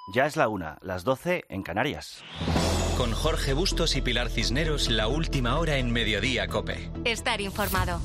Ya es la 1, las 12 en Canarias. Con Jorge Bustos y Pilar Cisneros, la última hora en Mediodía COPE. Estar informado.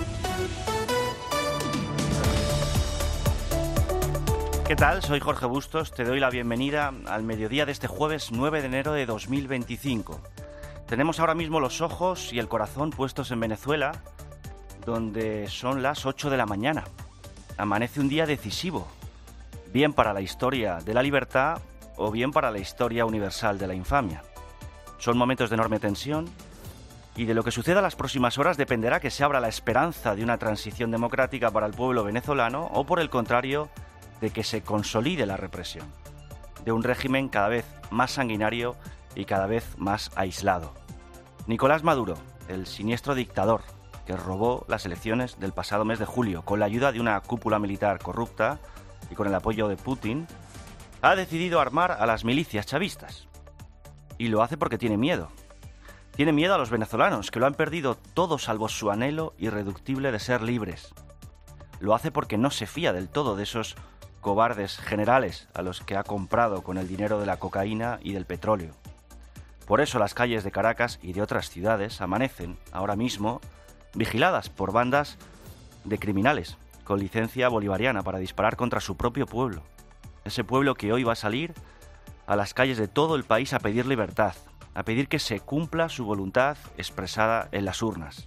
¿Qué tal? Soy Jorge Bustos, te doy la bienvenida al mediodía de este jueves 9 de enero de 2025. Tenemos ahora mismo los ojos y el corazón puestos en Venezuela, donde son las 8 de la mañana. Amanece un día decisivo, bien para la historia de la libertad o bien para la historia universal de la infamia. Son momentos de enorme tensión y de lo que suceda las próximas horas dependerá que se abra la esperanza de una transición democrática para el pueblo venezolano o, por el contrario, de que se consolide la represión de un régimen cada vez más sanguinario y cada vez más aislado. Nicolás Maduro, el siniestro dictador que robó las elecciones del pasado mes de julio con la ayuda de una cúpula militar corrupta y con el apoyo de Putin, ha decidido armar a las milicias chavistas. Y lo hace porque tiene miedo. Tiene miedo a los venezolanos, que lo han perdido todo salvo su anhelo irreductible de ser libres. Lo hace porque no se fía del todo de esos cobardes generales a los que ha comprado con el dinero de la cocaína y del petróleo. Por eso las calles de Caracas y de otras ciudades amanecen, ahora mismo, vigiladas por bandas de criminales con licencia bolivariana para disparar contra su propio pueblo. Ese pueblo que hoy va a salir a las calles de todo el país a pedir libertad, a pedir que se cumpla su voluntad expresada en las urnas.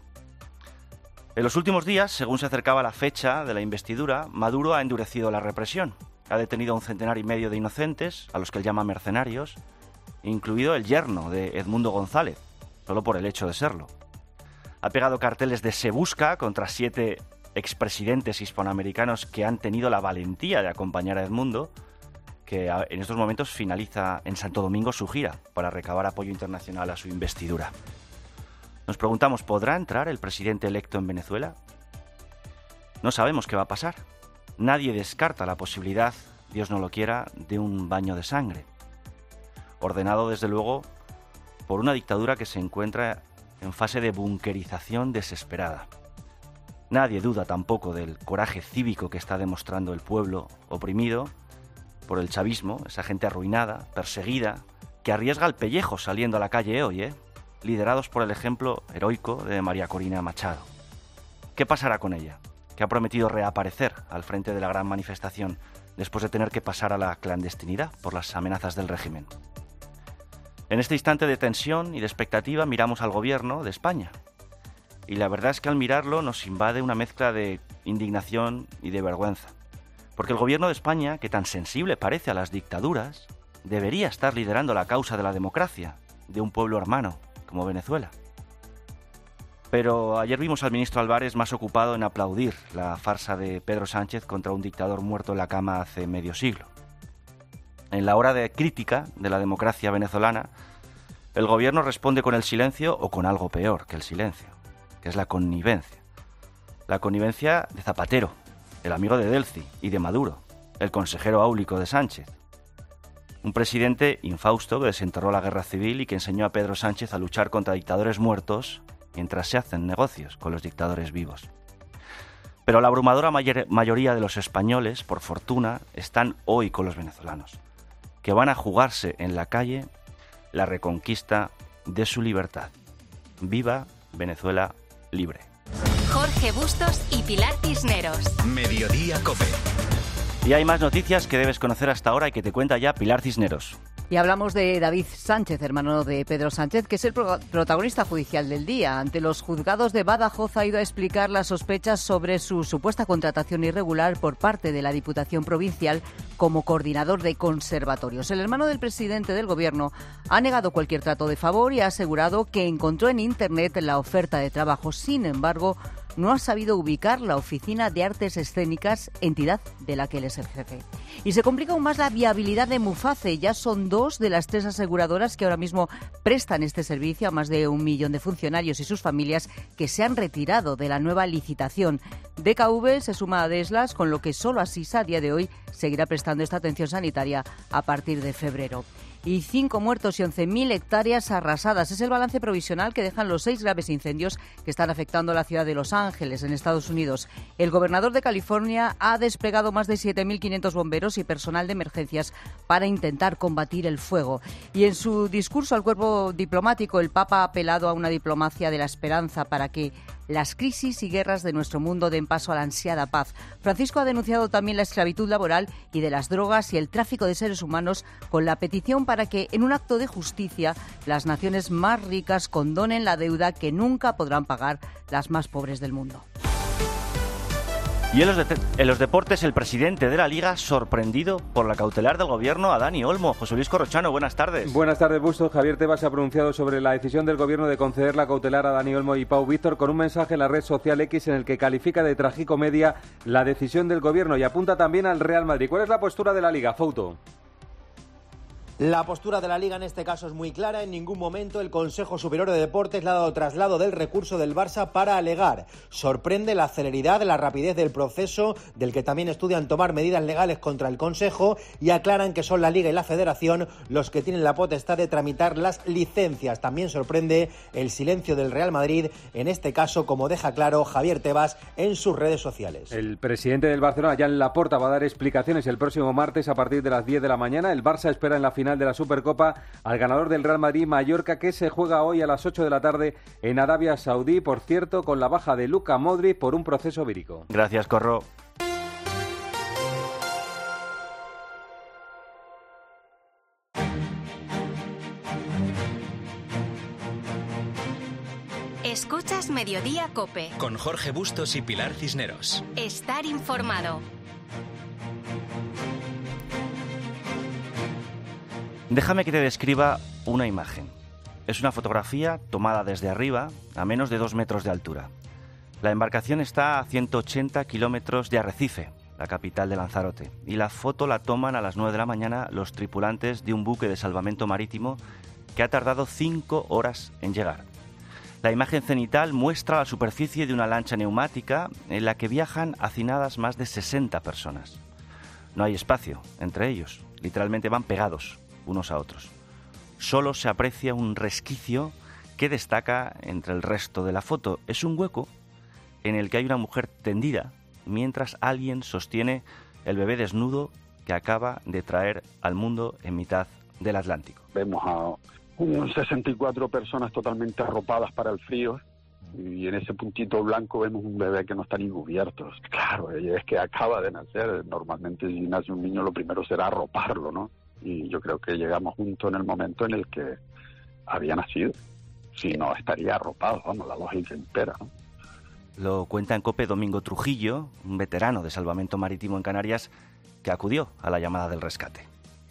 En los últimos días, según se acercaba la fecha de la investidura, Maduro ha endurecido la represión. Ha detenido a 1,5 centenar de inocentes, a los que él llama mercenarios, incluido el yerno de Edmundo González, solo por el hecho de serlo. Ha pegado carteles de "Se busca" contra 7 expresidentes hispanoamericanos que han tenido la valentía de acompañar a Edmundo, que en estos momentos finaliza en Santo Domingo su gira para recabar apoyo internacional a su investidura. Nos preguntamos, ¿podrá entrar el presidente electo en Venezuela? No sabemos qué va a pasar. Nadie descarta la posibilidad, Dios no lo quiera, de un baño de sangre, ordenado desde luego por una dictadura que se encuentra en fase de bunkerización desesperada. Nadie duda tampoco del coraje cívico que está demostrando el pueblo oprimido por el chavismo, esa gente arruinada, perseguida, que arriesga el pellejo saliendo a la calle hoy, liderados por el ejemplo heroico de María Corina Machado. ¿Qué pasará con ella, que ha prometido reaparecer al frente de la gran manifestación después de tener que pasar a la clandestinidad por las amenazas del régimen? En este instante de tensión y de expectativa miramos al gobierno de España. Y la verdad es que al mirarlo nos invade una mezcla de indignación y de vergüenza. Porque el gobierno de España, que tan sensible parece a las dictaduras, debería estar liderando la causa de la democracia, de un pueblo hermano como Venezuela. Pero ayer vimos al ministro Álvarez más ocupado en aplaudir la farsa de Pedro Sánchez contra un dictador muerto en la cama hace medio siglo. En la hora de crítica de la democracia venezolana, el gobierno responde con el silencio o con algo peor que el silencio, que es la connivencia. La connivencia de Zapatero, el amigo de Delcy, y de Maduro, el consejero áulico de Sánchez. Un presidente infausto que desenterró la guerra civil y que enseñó a Pedro Sánchez a luchar contra dictadores muertos mientras se hacen negocios con los dictadores vivos. Pero la abrumadora mayoría de los españoles, por fortuna, están hoy con los venezolanos, que van a jugarse en la calle la reconquista de su libertad. ¡Viva Venezuela libre! Jorge Bustos y Pilar Cisneros. Mediodía COPE. Y hay más noticias que debes conocer hasta ahora y que te cuenta ya Pilar Cisneros. Y hablamos de David Sánchez, hermano de Pedro Sánchez, que es el protagonista judicial del día. Ante los juzgados de Badajoz ha ido a explicar las sospechas sobre su supuesta contratación irregular por parte de la Diputación Provincial como coordinador de conservatorios. El hermano del presidente del Gobierno ha negado cualquier trato de favor y ha asegurado que encontró en Internet la oferta de trabajo. Sin embargo, no ha sabido ubicar la Oficina de Artes Escénicas, entidad de la que él es el jefe. Y se complica aún más la viabilidad de Muface. Ya son 2 de las 3 aseguradoras que ahora mismo prestan este servicio a más de 1 millón de funcionarios y sus familias que se han retirado de la nueva licitación. DKV se suma a Deslas, con lo que solo Asisa a día de hoy seguirá prestando esta atención sanitaria a partir de febrero. y 5 muertos y 11.000 hectáreas arrasadas. Es el balance provisional que dejan los 6 graves incendios que están afectando a la ciudad de Los Ángeles, en Estados Unidos. El gobernador de California ha desplegado más de 7.500 bomberos y personal de emergencias para intentar combatir el fuego. Y en su discurso al cuerpo diplomático, el Papa ha apelado a una diplomacia de la esperanza para que las crisis y guerras de nuestro mundo den paso a la ansiada paz. Francisco ha denunciado también la esclavitud laboral y de las drogas y el tráfico de seres humanos, con la petición para que, en un acto de justicia, las naciones más ricas condonen la deuda que nunca podrán pagar las más pobres del mundo. Y en los deportes, el presidente de la Liga sorprendido por la cautelar del Gobierno a Dani Olmo. José Luis Corrochano, buenas tardes. Buenas tardes, Bustos. Javier Tebas se ha pronunciado sobre la decisión del Gobierno de conceder la cautelar a Dani Olmo y Pau Víctor con un mensaje en la red social X en el que califica de tragicomedia la decisión del Gobierno y apunta también al Real Madrid. ¿Cuál es la postura de la Liga, Fouto? La postura de la Liga en este caso es muy clara. En ningún momento el Consejo Superior de Deportes le ha dado traslado del recurso del Barça para alegar. Sorprende la celeridad, la rapidez del proceso, del que también estudian tomar medidas legales contra el Consejo, y aclaran que son la Liga y la Federación los que tienen la potestad de tramitar las licencias. También sorprende el silencio del Real Madrid, en este caso, como deja claro Javier Tebas en sus redes sociales. El presidente del Barcelona, Joan Laporta, va a dar explicaciones el próximo martes a partir de las 10 de la mañana. El Barça espera en la final de la Supercopa al ganador del Real Madrid, Mallorca, que se juega hoy a las 8 de la tarde en Arabia Saudí, por cierto, con la baja de Luka Modric por un proceso vírico. Gracias, Corro. Escuchas Mediodía COPE. Con Jorge Bustos y Pilar Cisneros. Estar informado. Déjame que te describa una imagen. Es una fotografía tomada desde arriba, a menos de 2 metros de altura. La embarcación está a 180 kilómetros de Arrecife, la capital de Lanzarote, y la foto la toman a las 9 de la mañana los tripulantes de un buque de salvamento marítimo que ha tardado 5 horas en llegar. La imagen cenital muestra la superficie de una lancha neumática en la que viajan hacinadas más de 60 personas. No hay espacio entre ellos, literalmente van pegados unos a otros. Solo se aprecia un resquicio que destaca entre el resto de la foto. Es un hueco en el que hay una mujer tendida mientras alguien sostiene el bebé desnudo que acaba de traer al mundo en mitad del Atlántico. Vemos a unos 64 personas totalmente arropadas para el frío, y en ese puntito blanco vemos un bebé que no está ni cubierto. Claro, es que acaba de nacer. Normalmente si nace un niño lo primero será arroparlo, ¿no? Y yo creo que llegamos junto en el momento en el que había nacido. Si no, estaría arropado, vamos, la lógica impera, ¿no? Lo cuenta en COPE Domingo Trujillo, un veterano de salvamento marítimo en Canarias, que acudió a la llamada del rescate.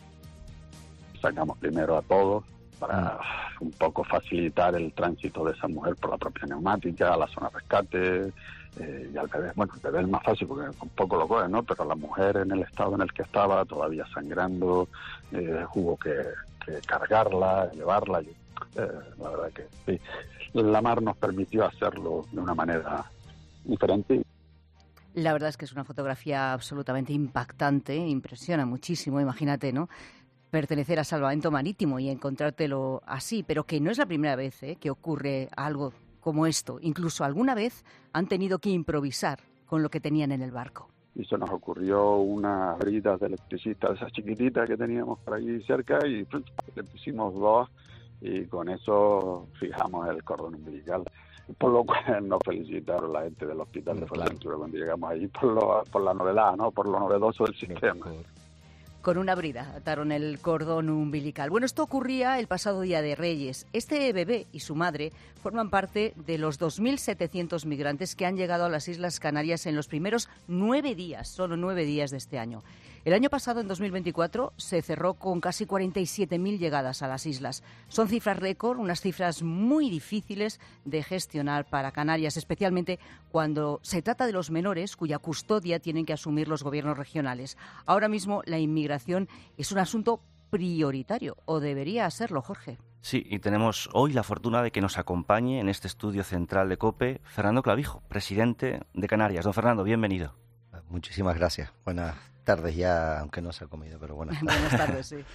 Sacamos primero a todos para un poco facilitar el tránsito de esa mujer por la propia neumática, a la zona de rescate, y al bebé. Bueno, el bebé es más fácil porque un poco lo coge, ¿no? Pero la mujer, en el estado en el que estaba, todavía sangrando, hubo que cargarla, llevarla. La verdad que sí, la mar nos permitió hacerlo de una manera diferente. La verdad es que es una fotografía absolutamente impactante, impresiona muchísimo, imagínate, ¿no? Pertenecer a salvamento marítimo y encontrártelo así, pero que no es la primera vez que ocurre algo como esto. Incluso alguna vez han tenido que improvisar con lo que tenían en el barco. Y se nos ocurrió unas bridas de electricista, esas chiquititas que teníamos por ahí cerca, y le pusimos 2, y con eso fijamos el cordón umbilical. Por lo cual nos felicitaron la gente del Hospital de Fuerteventura cuando llegamos ahí por la novedad, ¿no? Por lo novedoso del sistema. Con una brida ataron el cordón umbilical. Bueno, esto ocurría el pasado Día de Reyes. Este bebé y su madre forman parte de los 2.700 migrantes que han llegado a las Islas Canarias en los primeros 9 días, solo 9 días de este año. El año pasado, en 2024, se cerró con casi 47.000 llegadas a las islas. Son cifras récord, unas cifras muy difíciles de gestionar para Canarias, especialmente cuando se trata de los menores cuya custodia tienen que asumir los gobiernos regionales. Ahora mismo la inmigración es un asunto prioritario, o debería serlo, Jorge. Sí, y tenemos hoy la fortuna de que nos acompañe en este estudio central de COPE Fernando Clavijo, presidente de Canarias. Don Fernando, bienvenido. Muchísimas gracias. Buenas tardes ya, aunque no se ha comido, pero buenas tardes. Buenas tardes, sí.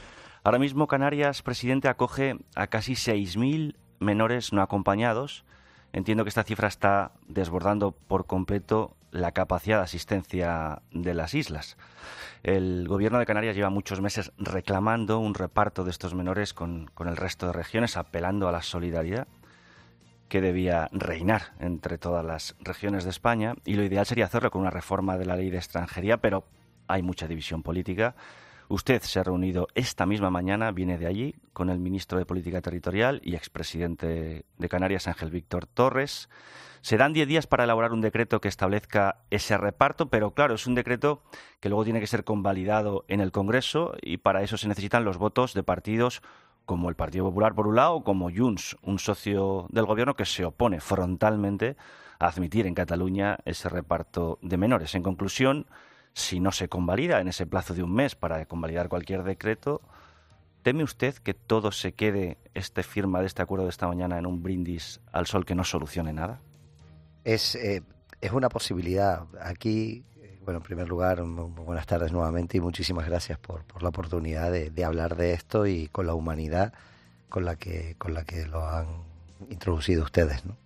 Ahora mismo Canarias, presidente, acoge a casi 6.000 menores no acompañados. Entiendo que esta cifra está desbordando por completo la capacidad de asistencia de las islas. El gobierno de Canarias lleva muchos meses reclamando un reparto de estos menores con el resto de regiones, apelando a la solidaridad que debía reinar entre todas las regiones de España, y lo ideal sería hacerlo con una reforma de la ley de extranjería, pero hay mucha división política. Usted se ha reunido esta misma mañana, viene de allí, con el ministro de Política Territorial y expresidente de Canarias, Ángel Víctor Torres. Se dan 10 días para elaborar un decreto que establezca ese reparto, pero claro, es un decreto que luego tiene que ser convalidado en el Congreso, y para eso se necesitan los votos de partidos como el Partido Popular por un lado, como Junts, un socio del gobierno que se opone frontalmente a admitir en Cataluña ese reparto de menores. En conclusión, si no se convalida en ese plazo de un mes para convalidar cualquier decreto, ¿teme usted que todo se quede, firma de este acuerdo de esta mañana, en un brindis al sol que no solucione nada? Es una posibilidad. Aquí, bueno, en primer lugar, buenas tardes nuevamente y muchísimas gracias por la oportunidad de hablar de esto y con la humanidad con la que lo han introducido ustedes, ¿no?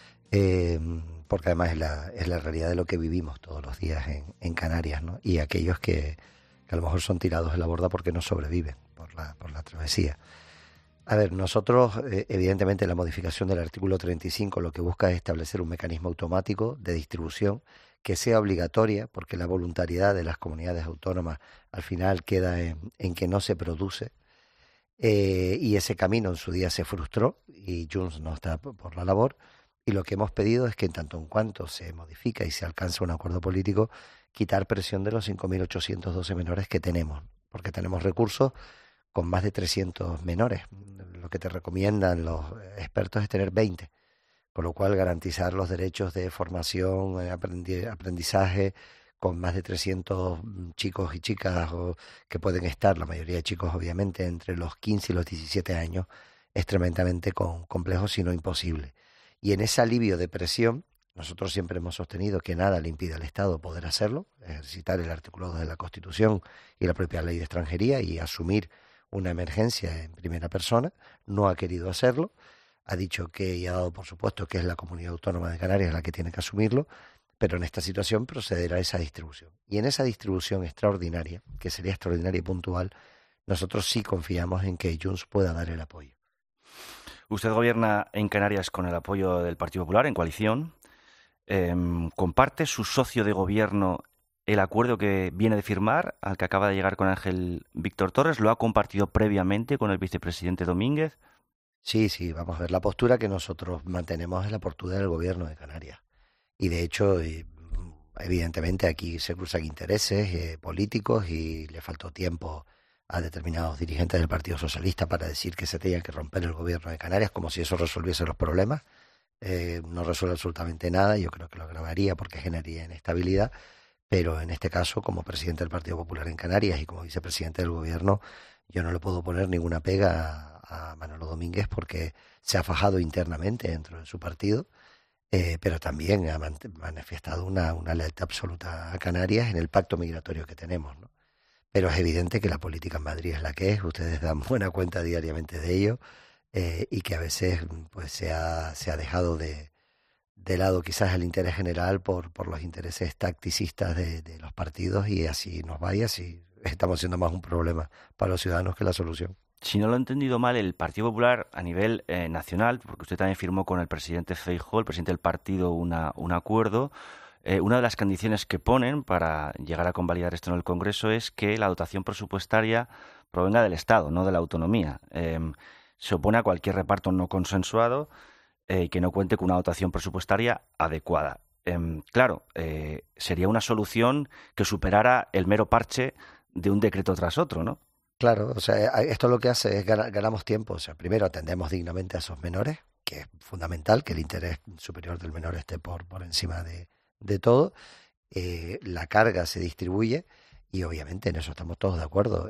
Porque además es la realidad de lo que vivimos todos los días en Canarias, ¿no? Y aquellos que a lo mejor son tirados de la borda porque no sobreviven por la travesía. A ver, nosotros, evidentemente, la modificación del artículo 35 lo que busca es establecer un mecanismo automático de distribución que sea obligatoria, porque la voluntariedad de las comunidades autónomas al final queda en que no se produce, y ese camino en su día se frustró y Junts no está por la labor, y lo que hemos pedido es que en tanto en cuanto se modifica y se alcanza un acuerdo político, quitar presión de los 5.812 menores que tenemos, porque tenemos recursos con más de 300 menores. Lo que te recomiendan los expertos es tener 20, con lo cual garantizar los derechos de formación, aprendizaje, con más de 300 chicos y chicas que pueden estar, la mayoría de chicos obviamente, entre los 15 y los 17 años, es tremendamente complejo, si no imposible. Y en ese alivio de presión, nosotros siempre hemos sostenido que nada le impide al Estado poder hacerlo, ejercitar el artículo 2 de la Constitución y la propia ley de extranjería y asumir una emergencia en primera persona. No ha querido hacerlo, ha dicho que, y ha dado por supuesto que es la Comunidad Autónoma de Canarias la que tiene que asumirlo, pero en esta situación procederá a esa distribución. Y en esa distribución extraordinaria, que sería extraordinaria y puntual, nosotros sí confiamos en que Junts pueda dar el apoyo. Usted gobierna en Canarias con el apoyo del Partido Popular, en coalición. ¿Comparte su socio de gobierno el acuerdo que viene de firmar, al que acaba de llegar con Ángel Víctor Torres? ¿Lo ha compartido previamente con el vicepresidente Domínguez? Sí, vamos a ver. La postura que nosotros mantenemos es la postura del gobierno de Canarias. Y de hecho, evidentemente aquí se cruzan intereses políticos y le faltó tiempo a determinados dirigentes del Partido Socialista para decir que se tenía que romper el gobierno de Canarias, como si eso resolviese los problemas. No resuelve absolutamente nada, yo creo que lo agravaría porque generaría inestabilidad, pero en este caso, como presidente del Partido Popular en Canarias y como vicepresidente del gobierno, yo no le puedo poner ninguna pega a Manolo Domínguez porque se ha fajado internamente dentro de su partido, pero también ha manifestado una lealtad absoluta a Canarias en el pacto migratorio que tenemos, ¿no? Pero es evidente que la política en Madrid es la que es, ustedes dan buena cuenta diariamente de ello, y que a veces pues se ha dejado de lado quizás el interés general por los intereses tacticistas de los partidos, y así nos vaya, si estamos siendo más un problema para los ciudadanos que la solución. Si no lo he entendido mal, el Partido Popular a nivel nacional, porque usted también firmó con el presidente Feijóo, el presidente del partido, un acuerdo. Una de las condiciones que ponen para llegar a convalidar esto en el Congreso es que la dotación presupuestaria provenga del Estado, no de la autonomía. Se opone a cualquier reparto no consensuado que no cuente con una dotación presupuestaria adecuada. Claro, sería una solución que superara el mero parche de un decreto tras otro, ¿no? Claro, o sea, esto lo que hace es ganamos tiempo. O sea, primero atendemos dignamente a esos menores, que es fundamental que el interés superior del menor esté por encima de todo. La carga se distribuye y obviamente en eso estamos todos de acuerdo.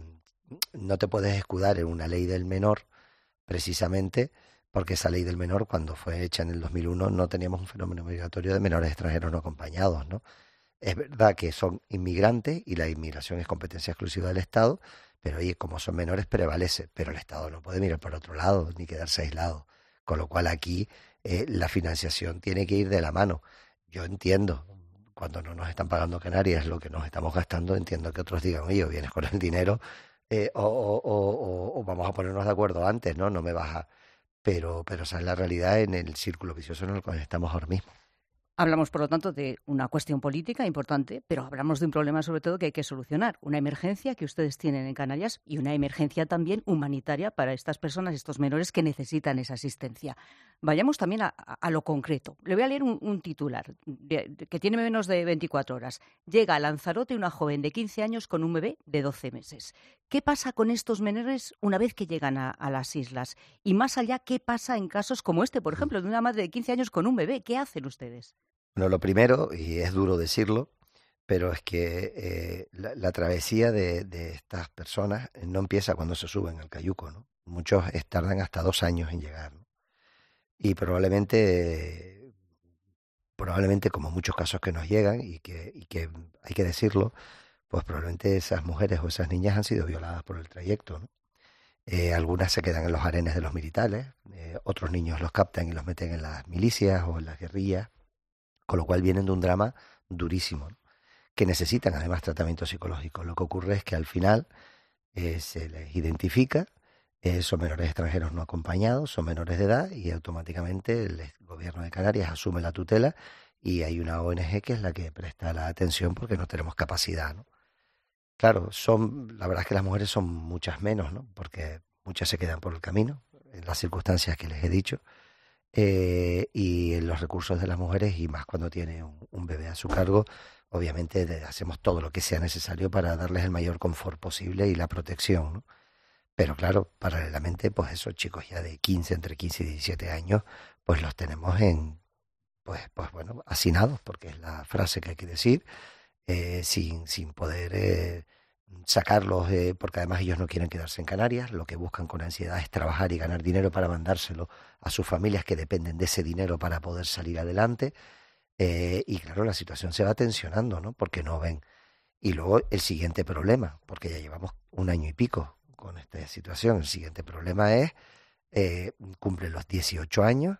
No te puedes escudar en una ley del menor precisamente porque esa ley del menor, cuando fue hecha en el 2001, no teníamos un fenómeno migratorio de menores extranjeros no acompañados, ¿no? Es verdad que son inmigrantes y la inmigración es competencia exclusiva del Estado, pero oye, como son menores prevalece, pero el Estado no puede mirar por otro lado ni quedarse aislado. Con lo cual aquí la financiación tiene que ir de la mano. Yo entiendo, cuando no nos están pagando Canarias lo que nos estamos gastando, entiendo que otros digan, oye, o vienes con el dinero o vamos a ponernos de acuerdo antes, ¿no? No me baja. Pero esa es la realidad en el círculo vicioso en el que estamos ahora mismo. Hablamos, por lo tanto, de una cuestión política importante, pero hablamos de un problema sobre todo que hay que solucionar. Una emergencia que ustedes tienen en Canarias y una emergencia también humanitaria para estas personas, estos menores que necesitan esa asistencia. Vayamos también a lo concreto. Le voy a leer un titular que tiene menos de 24 horas. Llega a Lanzarote una joven de 15 años con un bebé de 12 meses. ¿Qué pasa con estos menores una vez que llegan a las islas? Y más allá, ¿qué pasa en casos como este, por ejemplo, de una madre de 15 años con un bebé? ¿Qué hacen ustedes? Bueno, lo primero, y es duro decirlo, pero es que la travesía de estas personas no empieza cuando se suben al cayuco, ¿no? Muchos tardan hasta 2 años en llegar, ¿no? Y probablemente como muchos casos que nos llegan y que hay que decirlo, pues probablemente esas mujeres o esas niñas han sido violadas por el trayecto, ¿no? Algunas se quedan en los harenes de los militares, otros niños los captan y los meten en las milicias o en las guerrillas, con lo cual vienen de un drama durísimo, ¿no? Que necesitan además tratamiento psicológico. Lo que ocurre es que al final se les identifica, son menores extranjeros no acompañados, son menores de edad y automáticamente el gobierno de Canarias asume la tutela y hay una ONG que es la que presta la atención porque no tenemos capacidad, ¿no? Claro, la verdad es que las mujeres son muchas menos, ¿no? Porque muchas se quedan por el camino, en las circunstancias que les he dicho, y en los recursos de las mujeres, y más cuando tiene un bebé a su cargo, obviamente hacemos todo lo que sea necesario para darles el mayor confort posible y la protección, ¿no? Pero claro, paralelamente, pues esos chicos ya de entre 15 y 17 años, pues los tenemos pues bueno, hacinados, porque es la frase que hay que decir, sin poder sacarlos, porque además ellos no quieren quedarse en Canarias, lo que buscan con ansiedad es trabajar y ganar dinero para mandárselo a sus familias que dependen de ese dinero para poder salir adelante, y claro, la situación se va tensionando, ¿no? Porque no ven. Y luego el siguiente problema, porque ya llevamos 1 año y pico con esta situación, el siguiente problema es, cumplen los 18 años,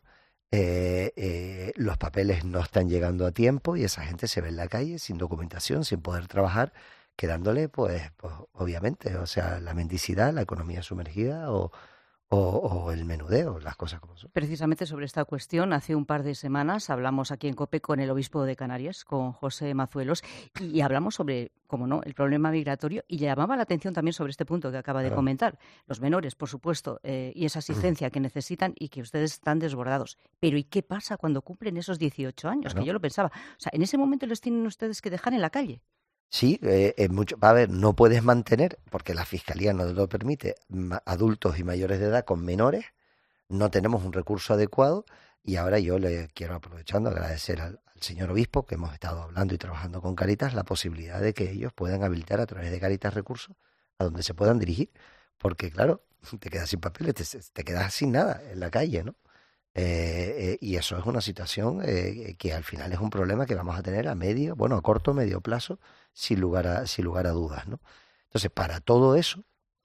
los papeles no están llegando a tiempo y esa gente se ve en la calle sin documentación, sin poder trabajar, quedándole pues obviamente, o sea, la mendicidad, la economía sumergida o el menudeo, las cosas como son. Precisamente sobre esta cuestión, hace un par de semanas hablamos aquí en COPE con el obispo de Canarias, con José Mazuelos, y hablamos sobre, como no, el problema migratorio, y llamaba la atención también sobre este punto que acaba de comentar. Los menores, por supuesto, y esa asistencia que necesitan y que ustedes están desbordados. Pero ¿y qué pasa cuando cumplen esos 18 años? Que yo lo pensaba. O sea, ¿en ese momento los tienen ustedes que dejar en la calle? Sí, a ver, no puedes mantener, porque la Fiscalía no te lo permite, adultos y mayores de edad con menores, no tenemos un recurso adecuado y ahora yo le quiero, aprovechando, agradecer al señor obispo, que hemos estado hablando y trabajando con Cáritas, la posibilidad de que ellos puedan habilitar a través de Cáritas recursos a donde se puedan dirigir, porque claro, te quedas sin papeles, te quedas sin nada en la calle, ¿no? Y eso es una situación que al final es un problema que vamos a tener a corto, medio plazo, sin lugar a dudas, ¿no? Entonces, para todo eso,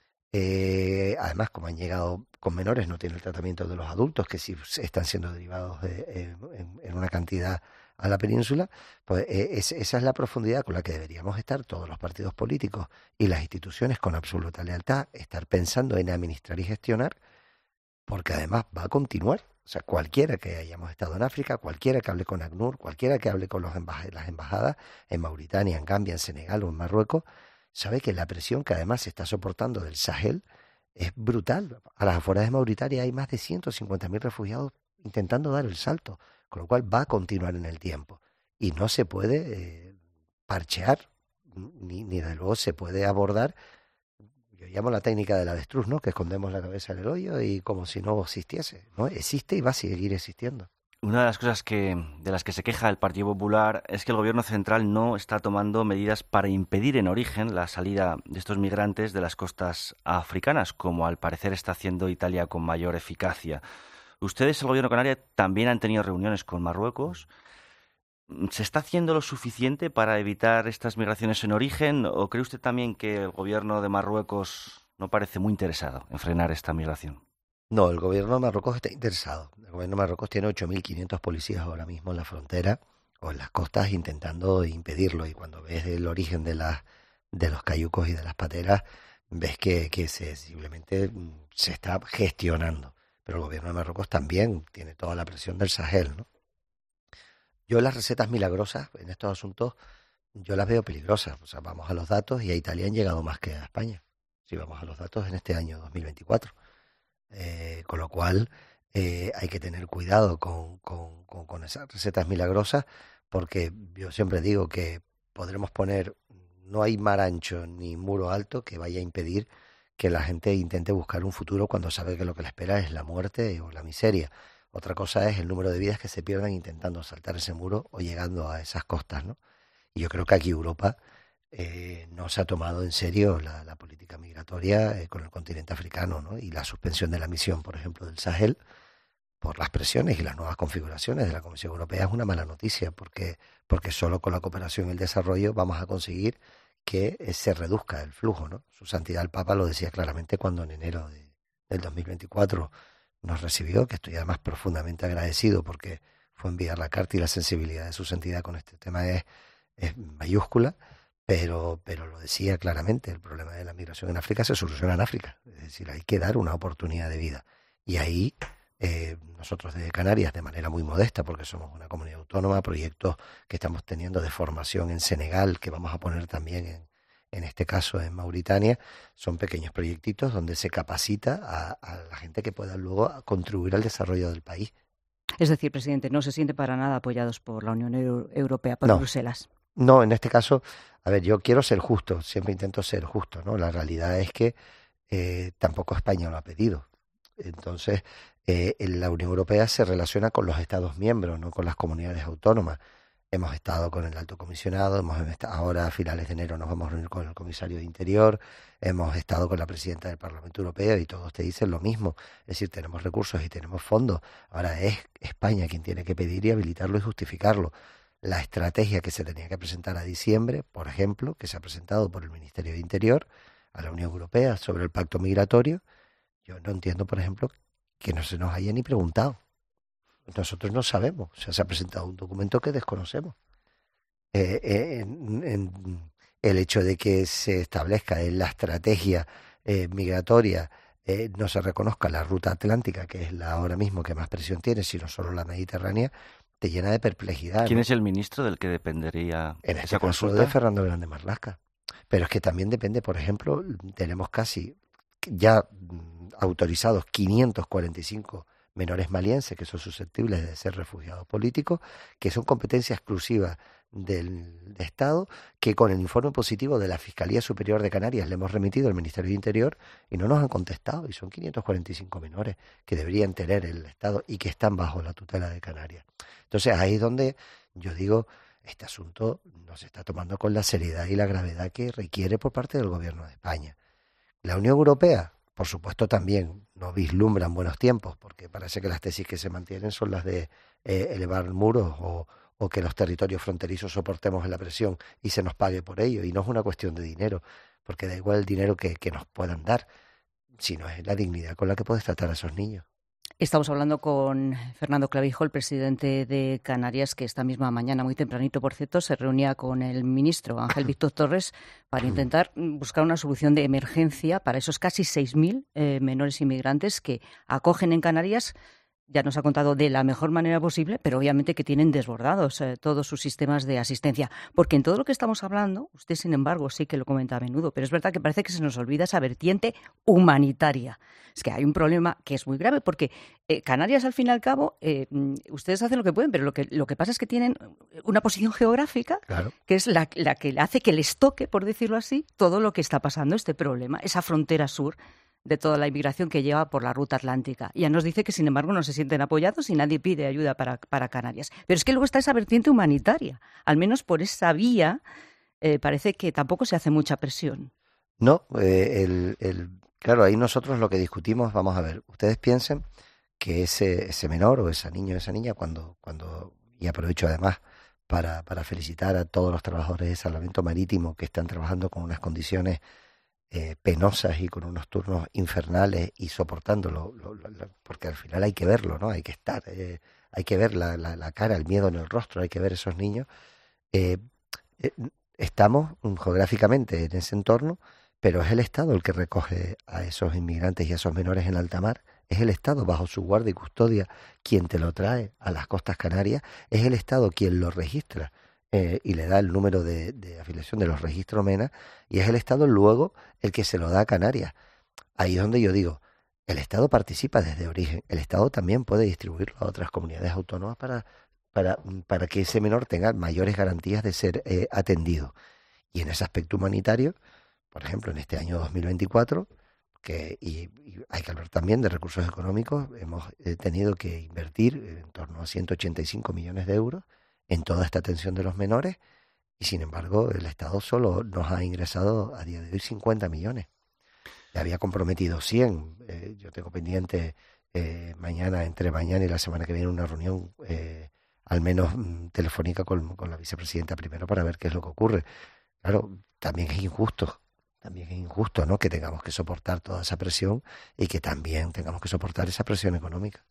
además, como han llegado con menores, no tienen el tratamiento de los adultos, que sí están siendo derivados en una cantidad a la península, pues esa es la profundidad con la que deberíamos estar todos los partidos políticos y las instituciones con absoluta lealtad, estar pensando en administrar y gestionar, porque además va a continuar. O sea, cualquiera que hayamos estado en África, cualquiera que hable con ACNUR, cualquiera que hable con las embajadas en Mauritania, en Gambia, en Senegal o en Marruecos, sabe que la presión que además se está soportando del Sahel es brutal. A las afueras de Mauritania hay más de 150.000 refugiados intentando dar el salto, con lo cual va a continuar en el tiempo. Y no se puede parchear, ni de luego se puede abordar. Yo llamo la técnica del avestruz, ¿no? Que escondemos la cabeza en el hoyo y como si no existiese, ¿no? Existe y va a seguir existiendo. Una de las cosas de las que se queja el Partido Popular es que el gobierno central no está tomando medidas para impedir en origen la salida de estos migrantes de las costas africanas, como al parecer está haciendo Italia con mayor eficacia. Ustedes, el gobierno canario, también han tenido reuniones con Marruecos. ¿Se está haciendo lo suficiente para evitar estas migraciones en origen o cree usted también que el gobierno de Marruecos no parece muy interesado en frenar esta migración? No, el gobierno de Marruecos está interesado. El gobierno de Marruecos tiene 8.500 policías ahora mismo en la frontera o en las costas intentando impedirlo. Y cuando ves el origen de los cayucos y de las pateras, ves que simplemente se está gestionando. Pero el gobierno de Marruecos también tiene toda la presión del Sahel, ¿no? Yo las recetas milagrosas en estos asuntos, yo las veo peligrosas. O sea, vamos a los datos y a Italia han llegado más que a España. Si vamos a los datos en este año 2024. Con lo cual hay que tener cuidado con esas recetas milagrosas, porque yo siempre digo que podremos poner, no hay mar ancho ni muro alto que vaya a impedir que la gente intente buscar un futuro cuando sabe que lo que le espera es la muerte o la miseria. Otra cosa es el número de vidas que se pierdan intentando saltar ese muro o llegando a esas costas, ¿no? Y yo creo que aquí Europa no se ha tomado en serio la política migratoria con el continente africano, ¿no? Y la suspensión de la misión, por ejemplo, del Sahel, por las presiones y las nuevas configuraciones de la Comisión Europea, es una mala noticia, porque solo con la cooperación y el desarrollo vamos a conseguir que se reduzca el flujo, ¿no? Su Santidad el Papa lo decía claramente cuando en enero del 2024 nos recibió, que estoy además profundamente agradecido porque fue enviar la carta y la sensibilidad de su santidad con este tema es mayúscula, pero lo decía claramente, el problema de la migración en África se soluciona en África, es decir, hay que dar una oportunidad de vida. Y ahí nosotros desde Canarias, de manera muy modesta, porque somos una comunidad autónoma, proyectos que estamos teniendo de formación en Senegal, que vamos a poner también en este caso en Mauritania, son pequeños proyectitos donde se capacita a la gente que pueda luego contribuir al desarrollo del país. Es decir, presidente, no se siente para nada apoyados por la Unión Europea, por Bruselas. No, en este caso, a ver, yo quiero ser justo, siempre intento ser justo, ¿no? La realidad es que tampoco España lo ha pedido. Entonces, la Unión Europea se relaciona con los Estados miembros, no con las comunidades autónomas. Hemos estado con el Alto Comisionado, ahora a finales de enero nos vamos a reunir con el Comisario de Interior, hemos estado con la Presidenta del Parlamento Europeo y todos te dicen lo mismo. Es decir, tenemos recursos y tenemos fondos. Ahora es España quien tiene que pedir y habilitarlo y justificarlo. La estrategia que se tenía que presentar a diciembre, por ejemplo, que se ha presentado por el Ministerio de Interior a la Unión Europea sobre el pacto migratorio, yo no entiendo, por ejemplo, que no se nos haya ni preguntado. Nosotros no sabemos, o sea, se ha presentado un documento que desconocemos. El hecho de que se establezca en la estrategia migratoria no se reconozca la ruta atlántica, que es la ahora mismo que más presión tiene, sino solo la mediterránea, te llena de perplejidad. ¿Quién ¿no? es el ministro del que dependería en esa este consulta? Caso de Fernando Grande Marlaska. Pero es que también depende, por ejemplo, tenemos casi ya autorizados 545 menores malienses que son susceptibles de ser refugiados políticos, que son competencia exclusiva del Estado, que con el informe positivo de la Fiscalía Superior de Canarias le hemos remitido al Ministerio de Interior y no nos han contestado, y son 545 menores que deberían tener el Estado y que están bajo la tutela de Canarias. Entonces ahí es donde yo digo, este asunto no se está tomando con la seriedad y la gravedad que requiere por parte del Gobierno de España. La Unión Europea, por supuesto, también no vislumbran buenos tiempos, porque parece que las tesis que se mantienen son las de elevar muros o que los territorios fronterizos soportemos la presión y se nos pague por ello. Y no es una cuestión de dinero, porque da igual el dinero que nos puedan dar, sino es la dignidad con la que puedes tratar a esos niños. Estamos hablando con Fernando Clavijo, el presidente de Canarias, que esta misma mañana, muy tempranito, por cierto, se reunía con el ministro Ángel Víctor Torres para intentar buscar una solución de emergencia para esos casi 6.000 menores inmigrantes que acogen en Canarias. Ya nos ha contado de la mejor manera posible, pero obviamente que tienen desbordados todos sus sistemas de asistencia. Porque en todo lo que estamos hablando, usted, sin embargo, sí que lo comenta a menudo, pero es verdad que parece que se nos olvida esa vertiente humanitaria. Es que hay un problema que es muy grave, porque Canarias, al fin y al cabo, ustedes hacen lo que pueden, pero lo que pasa es que tienen una posición geográfica, claro, que es la que hace que les toque, por decirlo así, todo lo que está pasando, este problema, esa frontera sur de toda la inmigración que lleva por la ruta atlántica. Ya nos dice que, sin embargo, no se sienten apoyados y nadie pide ayuda para Canarias. Pero es que luego está esa vertiente humanitaria. Al menos por esa vía parece que tampoco se hace mucha presión. No, claro, ahí nosotros lo que discutimos, vamos a ver, ustedes piensen que ese menor o ese niño o esa niña, cuando y aprovecho además para felicitar a todos los trabajadores de salvamento marítimo que están trabajando con unas condiciones penosas y con unos turnos infernales y soportándolo, porque al final hay que verlo, ¿no? Hay que estar, hay que ver la cara, el miedo en el rostro, hay que ver esos niños. Estamos geográficamente en ese entorno, pero es el Estado el que recoge a esos inmigrantes y a esos menores en alta mar. Es el Estado, bajo su guardia y custodia, quien te lo trae a las costas canarias. Es el Estado quien lo registra y le da el número de afiliación de los registros MENA, y es el Estado luego el que se lo da a Canarias. Ahí es donde yo digo, el Estado participa desde origen. El Estado también puede distribuirlo a otras comunidades autónomas para que ese menor tenga mayores garantías de ser atendido. Y en ese aspecto humanitario, por ejemplo, en este año 2024, y hay que hablar también de recursos económicos, hemos tenido que invertir en torno a 185 millones de euros en toda esta atención de los menores, y sin embargo el Estado solo nos ha ingresado a día de hoy 50 millones. Le había comprometido 100. Yo tengo pendiente entre mañana y la semana que viene una reunión al menos telefónica con la vicepresidenta primero para ver qué es lo que ocurre. Claro, también es injusto, ¿no?, que tengamos que soportar toda esa presión y que también tengamos que soportar esa presión económica.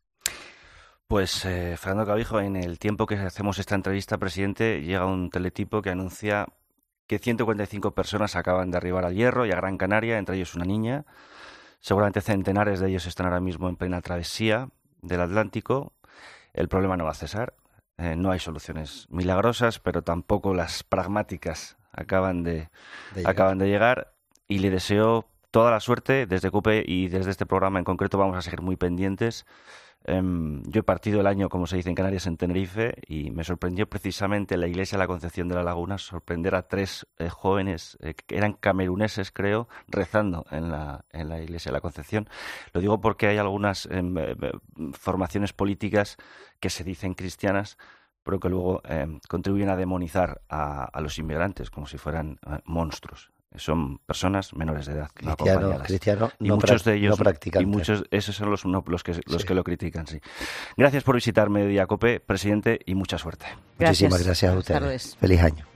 Pues Fernando Clavijo, en el tiempo que hacemos esta entrevista, presidente, llega un teletipo que anuncia que 145 personas acaban de arribar al Hierro y a Gran Canaria, entre ellos una niña. Seguramente centenares de ellos están ahora mismo en plena travesía del Atlántico. El problema no va a cesar. No hay soluciones milagrosas, pero tampoco las pragmáticas acaban de llegar. Y le deseo toda la suerte desde CUPE, y desde este programa en concreto vamos a seguir muy pendientes. Yo he partido el año, como se dice en Canarias, en Tenerife, y me sorprendió precisamente en la iglesia de la Concepción de la Laguna sorprender a 3 jóvenes que eran cameruneses, creo, rezando en la iglesia de la Concepción. Lo digo porque hay algunas formaciones políticas que se dicen cristianas, pero que luego contribuyen a demonizar a los inmigrantes como si fueran monstruos. Son personas menores de edad, no acompañadas. Y muchos de ellos, y muchos, esos son los que lo critican, sí. Gracias por visitar Mediodía COPE, presidente, y mucha suerte. Muchísimas gracias a ustedes. Feliz año.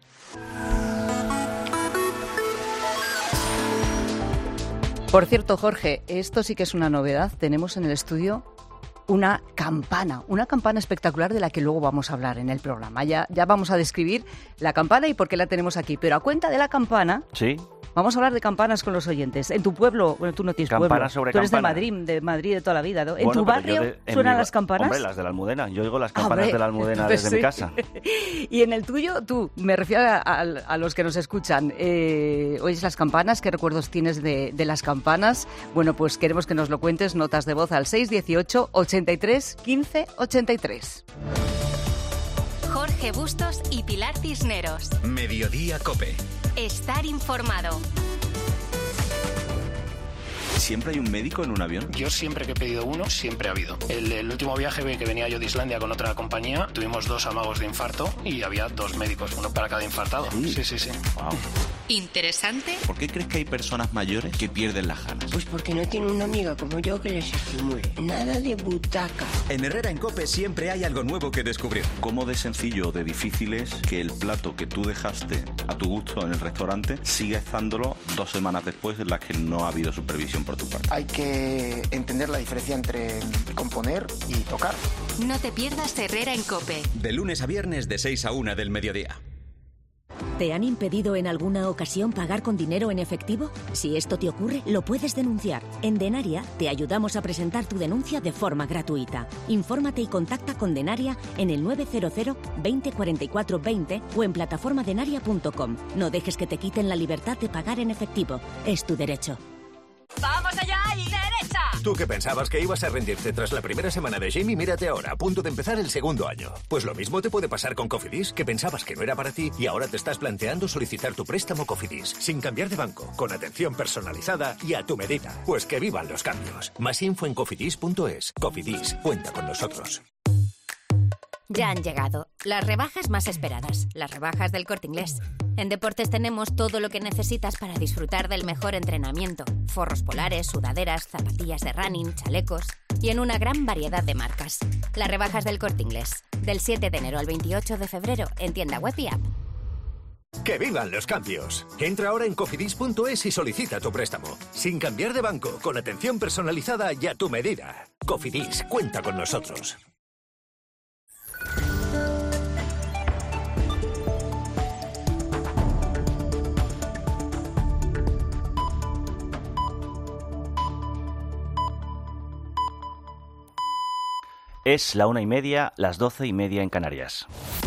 Por cierto, Jorge, esto sí que es una novedad. Tenemos en el estudio una campana espectacular de la que luego vamos a hablar en el programa. Ya vamos a describir la campana y por qué la tenemos aquí. Pero a cuenta de la campana, ¿sí?, vamos a hablar de campanas con los oyentes. En tu pueblo, bueno, tú no tienes campana pueblo, tú eres campana. de Madrid de toda la vida, ¿no? ¿En tu barrio suenan las campanas? Hombre, las de la Almudena. Yo oigo las campanas de la Almudena desde mi casa. Y en el tuyo, tú, me refiero a los que nos escuchan, ¿oyes las campanas? ¿Qué recuerdos tienes de las campanas? Bueno, pues queremos que nos lo cuentes, notas de voz al 618 83 15 83. Jorge Bustos y Pilar Cisneros. Mediodía COPE. Estar informado. ¿Siempre hay un médico en un avión? Yo siempre que he pedido uno, siempre ha habido. El último viaje que venía yo de Islandia con otra compañía, tuvimos 2 amagos de infarto y había 2 médicos, uno para cada infartado. Sí. Wow. Interesante. ¿Por qué crees que hay personas mayores que pierden las ganas? Pues porque no tienen una amiga como yo que les estimule. Nada de butaca. En Herrera en COPE siempre hay algo nuevo que descubrir. ¿Cómo de sencillo o de difícil es que el plato que tú dejaste a tu gusto en el restaurante siga estándolo 2 semanas después en las que no ha habido supervisión por tu parte? Hay que entender la diferencia entre componer y tocar. No te pierdas Herrera en COPE. De lunes a viernes de 6 a 1 del mediodía. ¿Te han impedido en alguna ocasión pagar con dinero en efectivo? Si esto te ocurre, lo puedes denunciar. En Denaria te ayudamos a presentar tu denuncia de forma gratuita. Infórmate y contacta con Denaria en el 900 20 44 20 o en plataformadenaria.com. No dejes que te quiten la libertad de pagar en efectivo. Es tu derecho. ¡Vamos allá y derecha! Tú que pensabas que ibas a rendirte tras la primera semana de Jamie, mírate ahora, a punto de empezar el segundo año. Pues lo mismo te puede pasar con Cofidis, que pensabas que no era para ti y ahora te estás planteando solicitar tu préstamo Cofidis, sin cambiar de banco, con atención personalizada y a tu medida. Pues que vivan los cambios. Más info en cofidis.es. Cofidis, cuenta con nosotros. Ya han llegado las rebajas más esperadas, las rebajas del Corte Inglés. En deportes tenemos todo lo que necesitas para disfrutar del mejor entrenamiento. Forros polares, sudaderas, zapatillas de running, chalecos y en una gran variedad de marcas. Las rebajas del Corte Inglés. Del 7 de enero al 28 de febrero en tienda web y app. ¡Que vivan los cambios! Entra ahora en cofidis.es y solicita tu préstamo. Sin cambiar de banco, con atención personalizada y a tu medida. Cofidis, cuenta con nosotros. Es la 1:30, las 12:30 en Canarias.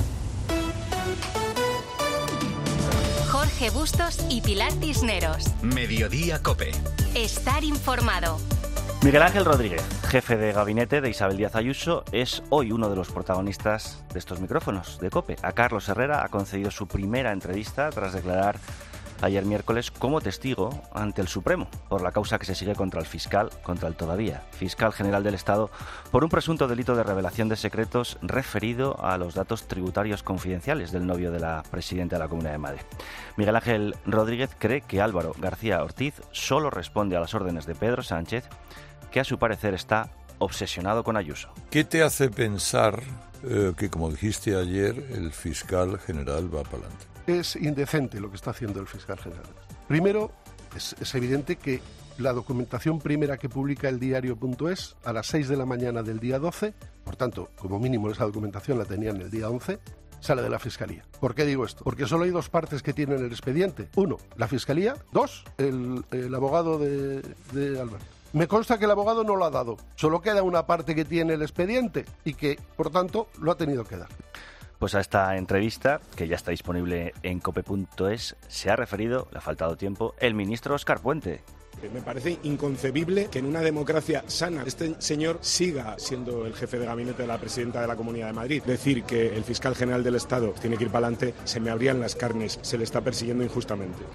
Jorge Bustos y Pilar Cisneros. Mediodía COPE. Estar informado. Miguel Ángel Rodríguez, jefe de gabinete de Isabel Díaz Ayuso, es hoy uno de los protagonistas de estos micrófonos de COPE. A Carlos Herrera ha concedido su primera entrevista tras declarar ayer miércoles como testigo ante el Supremo por la causa que se sigue contra el todavía fiscal general del Estado, por un presunto delito de revelación de secretos referido a los datos tributarios confidenciales del novio de la presidenta de la Comunidad de Madrid. Miguel Ángel Rodríguez cree que Álvaro García Ortiz solo responde a las órdenes de Pedro Sánchez, que a su parecer está obsesionado con Ayuso. ¿Qué te hace pensar que, como dijiste ayer, el fiscal general va para adelante? Es indecente lo que está haciendo el fiscal general. Primero, es evidente que la documentación primera que publica el diario.es a las 6 de la mañana del día 12, por tanto, como mínimo esa documentación la tenían el día 11, sale de la Fiscalía. ¿Por qué digo esto? Porque solo hay dos partes que tienen el expediente. Uno, la Fiscalía. Dos, el abogado de Álvaro. Me consta que el abogado no lo ha dado. Solo queda una parte que tiene el expediente y que, por tanto, lo ha tenido que dar. Pues a esta entrevista, que ya está disponible en cope.es, se ha referido, le ha faltado tiempo, el ministro Óscar Puente. Me parece inconcebible que en una democracia sana este señor siga siendo el jefe de gabinete de la presidenta de la Comunidad de Madrid. Decir que el fiscal general del Estado tiene que ir para adelante, se me abrían las carnes, se le está persiguiendo injustamente.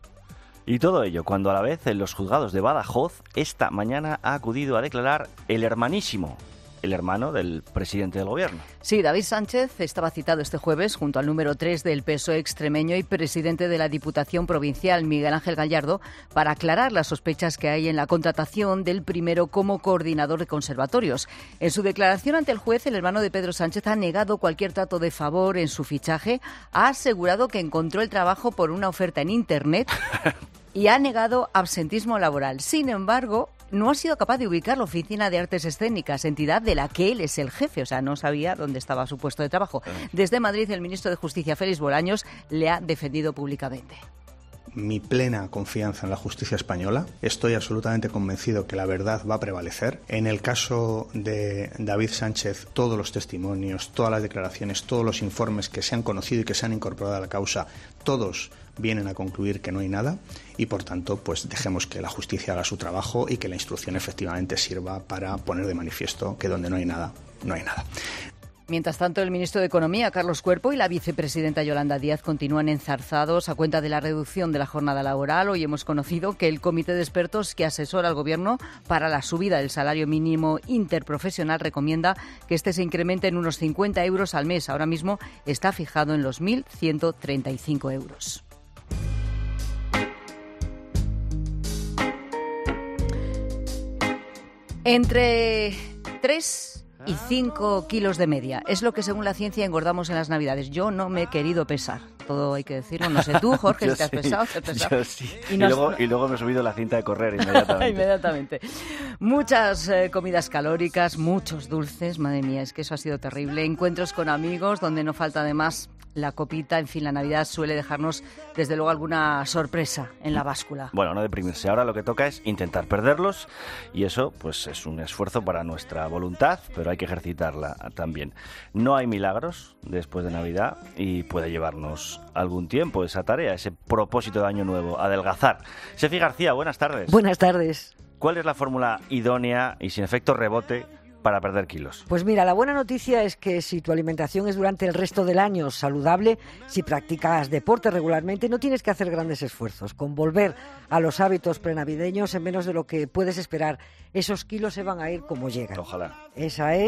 Y todo ello cuando a la vez en los juzgados de Badajoz esta mañana ha acudido a declarar el hermanísimo, el hermano del presidente del gobierno. Sí, David Sánchez estaba citado este jueves junto al número 3 del PSOE extremeño y presidente de la Diputación Provincial, Miguel Ángel Gallardo, para aclarar las sospechas que hay en la contratación del primero como coordinador de conservatorios. En su declaración ante el juez, el hermano de Pedro Sánchez ha negado cualquier trato de favor en su fichaje, ha asegurado que encontró el trabajo por una oferta en Internet y ha negado absentismo laboral. Sin embargo, no ha sido capaz de ubicar la Oficina de Artes Escénicas, entidad de la que él es el jefe, o sea, no sabía dónde estaba su puesto de trabajo. Desde Madrid, el ministro de Justicia, Félix Bolaños, le ha defendido públicamente. Mi plena confianza en la justicia española. Estoy absolutamente convencido que la verdad va a prevalecer. En el caso de David Sánchez, todos los testimonios, todas las declaraciones, todos los informes que se han conocido y que se han incorporado a la causa, todos vienen a concluir que no hay nada y, por tanto, pues dejemos que la justicia haga su trabajo y que la instrucción efectivamente sirva para poner de manifiesto que donde no hay nada, no hay nada. Mientras tanto, el ministro de Economía, Carlos Cuerpo, y la vicepresidenta Yolanda Díaz continúan enzarzados a cuenta de la reducción de la jornada laboral. Hoy hemos conocido que el comité de expertos que asesora al Gobierno para la subida del salario mínimo interprofesional recomienda que este se incremente en unos 50 euros al mes. Ahora mismo está fijado en los 1.135 euros. Entre 3 y 5 kilos de media. Es lo que, según la ciencia, engordamos en las Navidades. Yo no me he querido pesar. Todo hay que decirlo. No sé tú, Jorge, si te has pesado. Yo sí. Y luego me he subido la cinta de correr inmediatamente. Inmediatamente. Muchas comidas calóricas, muchos dulces. Madre mía, es que eso ha sido terrible. Encuentros con amigos, donde no falta además la copita. En fin, la Navidad suele dejarnos, desde luego, alguna sorpresa en la báscula. Bueno, no deprimirse. Ahora lo que toca es intentar perderlos. Y eso, pues, es un esfuerzo para nuestra voluntad, pero hay que ejercitarla también. No hay milagros después de Navidad y puede llevarnos algún tiempo esa tarea, ese propósito de año nuevo, adelgazar. Sefi García, buenas tardes. Buenas tardes. ¿Cuál es la fórmula idónea y sin efecto rebote para perder kilos? Pues mira, la buena noticia es que si tu alimentación es durante el resto del año saludable, si practicas deporte regularmente, no tienes que hacer grandes esfuerzos. Con volver a los hábitos prenavideños, en menos de lo que puedes esperar, esos kilos se van a ir como llegan. Ojalá. Esa es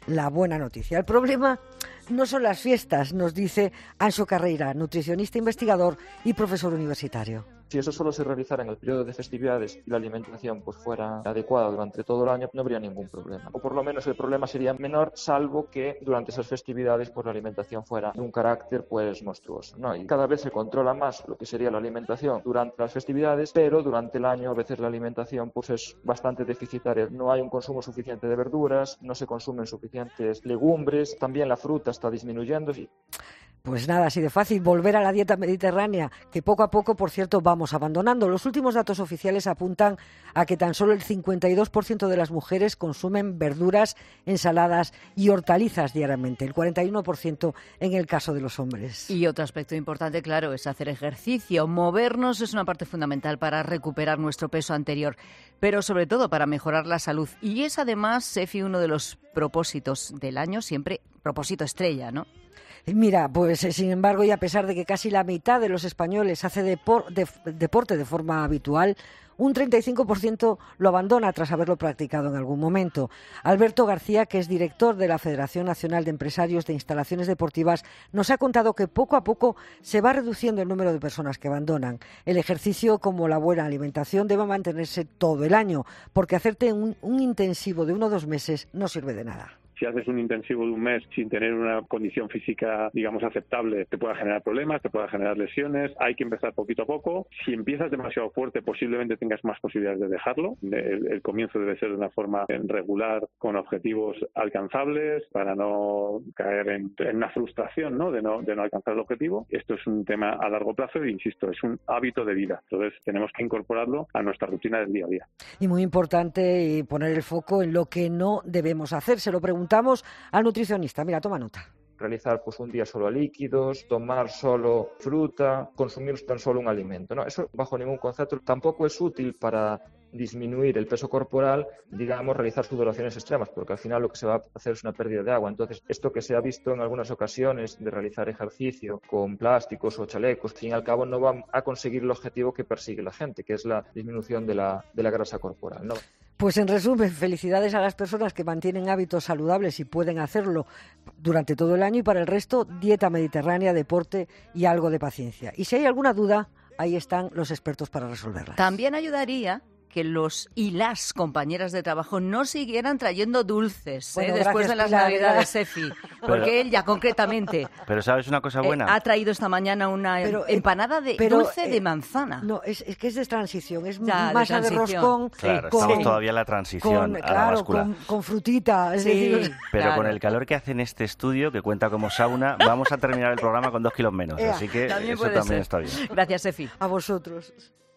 la buena noticia. El problema no son las fiestas, nos dice Anxo Carreira, nutricionista investigador y profesor universitario. Si eso solo se realizara en el periodo de festividades y la alimentación pues fuera adecuada durante todo el año, no habría ningún problema. O por lo menos el problema sería menor, salvo que durante esas festividades pues la alimentación fuera de un carácter pues monstruoso, ¿no? Y cada vez se controla más lo que sería la alimentación durante las festividades, pero durante el año a veces la alimentación pues es bastante deficitaria. No hay un consumo suficiente de verduras, no se consumen suficientes legumbres, también la fruta está disminuyendo. Pues nada, así de fácil, volver a la dieta mediterránea, que poco a poco, por cierto, vamos abandonando. Los últimos datos oficiales apuntan a que tan solo el 52% de las mujeres consumen verduras, ensaladas y hortalizas diariamente, el 41% en el caso de los hombres. Y otro aspecto importante, claro, es hacer ejercicio. Movernos es una parte fundamental para recuperar nuestro peso anterior, pero sobre todo para mejorar la salud. Y es además, Sefi, uno de los propósitos del año, siempre propósito estrella, ¿no? Mira, pues sin embargo, y a pesar de que casi la mitad de los españoles hace deporte de forma habitual, un 35% lo abandona tras haberlo practicado en algún momento. Alberto García, que es director de la Federación Nacional de Empresarios de Instalaciones Deportivas, nos ha contado que poco a poco se va reduciendo el número de personas que abandonan. El ejercicio, como la buena alimentación, debe mantenerse todo el año, porque hacerte un intensivo de 1 o 2 meses no sirve de nada. Si haces un intensivo de un mes sin tener una condición física, digamos, aceptable, te puede generar problemas, te puede generar lesiones. Hay que empezar poquito a poco. Si empiezas demasiado fuerte, posiblemente tengas más posibilidades de dejarlo. El comienzo debe ser de una forma regular, con objetivos alcanzables, para no caer en una frustración, ¿no? De no alcanzar el objetivo. Esto es un tema a largo plazo e, insisto, es un hábito de vida. Entonces, tenemos que incorporarlo a nuestra rutina del día a día. Y muy importante poner el foco en lo que no debemos hacer. Se lo preguntamos al nutricionista. Mira, toma nota. Realizar pues un día solo líquidos, tomar solo fruta, consumir tan solo un alimento, ¿no? Eso bajo ningún concepto tampoco es útil para disminuir el peso corporal, digamos, realizar sudoraciones extremas, porque al final lo que se va a hacer es una pérdida de agua. Entonces, esto que se ha visto en algunas ocasiones de realizar ejercicio con plásticos o chalecos, al fin y al cabo no va a conseguir el objetivo que persigue la gente, que es la disminución de la grasa corporal, ¿no? Pues en resumen, felicidades a las personas que mantienen hábitos saludables y pueden hacerlo durante todo el año, y para el resto, dieta mediterránea, deporte y algo de paciencia. Y si hay alguna duda, ahí están los expertos para resolverla. También ayudaría que los y las compañeras de trabajo no siguieran trayendo dulces después de las Navidades, Sefi. Porque él ya concretamente... Pero ¿sabes una cosa buena? Ha traído esta mañana una empanada de dulce de manzana. No, es que es de transición, es masa de roscón. Claro, estamos todavía en la transición a la báscula. Con frutita. Es decir, pero con el calor que hace en este estudio, que cuenta como sauna, vamos a terminar el programa con 2 kilos menos. Así que eso también está bien. Gracias, Sefi. A vosotros.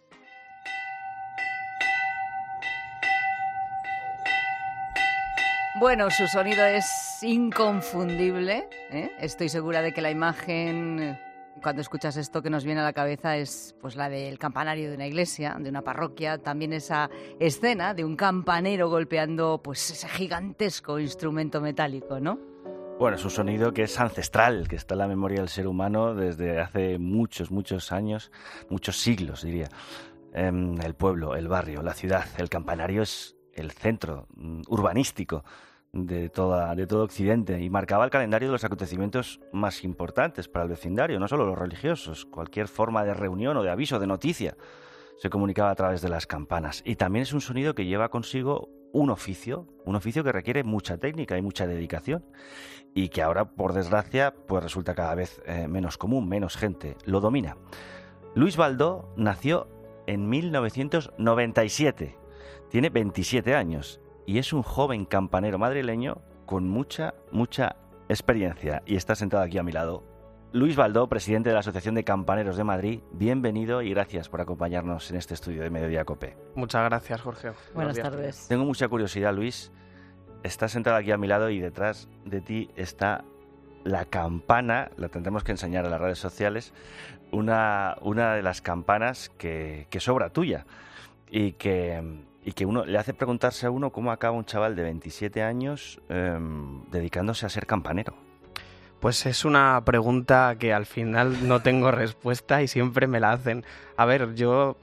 Bueno, su sonido es inconfundible, ¿eh? Estoy segura de que la imagen, cuando escuchas esto que nos viene a la cabeza, es pues la del campanario de una iglesia, de una parroquia. También esa escena de un campanero golpeando pues ese gigantesco instrumento metálico, ¿no? Bueno, es un sonido que es ancestral, que está en la memoria del ser humano desde hace muchos años, muchos siglos, diría. El pueblo, el barrio, la ciudad, el campanario es el centro urbanístico de todo Occidente, y marcaba el calendario de los acontecimientos más importantes para el vecindario, no solo los religiosos. Cualquier forma de reunión o de aviso, de noticia, se comunicaba a través de las campanas. Y también es un sonido que lleva consigo un oficio que requiere mucha técnica y mucha dedicación, y que ahora, por desgracia, pues resulta cada vez menos común, menos gente lo domina. Luis Baldó nació en 1997. Tiene 27 años y es un joven campanero madrileño con mucha experiencia, y está sentado aquí a mi lado. Luis Baldó, presidente de la Asociación de Campaneros de Madrid, bienvenido y gracias por acompañarnos en este estudio de Mediodía COPE. Muchas gracias, Jorge. Buenas tardes. Tengo mucha curiosidad, Luis. Estás sentado aquí a mi lado y detrás de ti está la campana, la tendremos que enseñar en las redes sociales, una de las campanas que sobra tuya, y que uno le hace preguntarse a uno cómo acaba un chaval de 27 años dedicándose a ser campanero. Pues es una pregunta que al final no tengo respuesta y siempre me la hacen. A ver, yo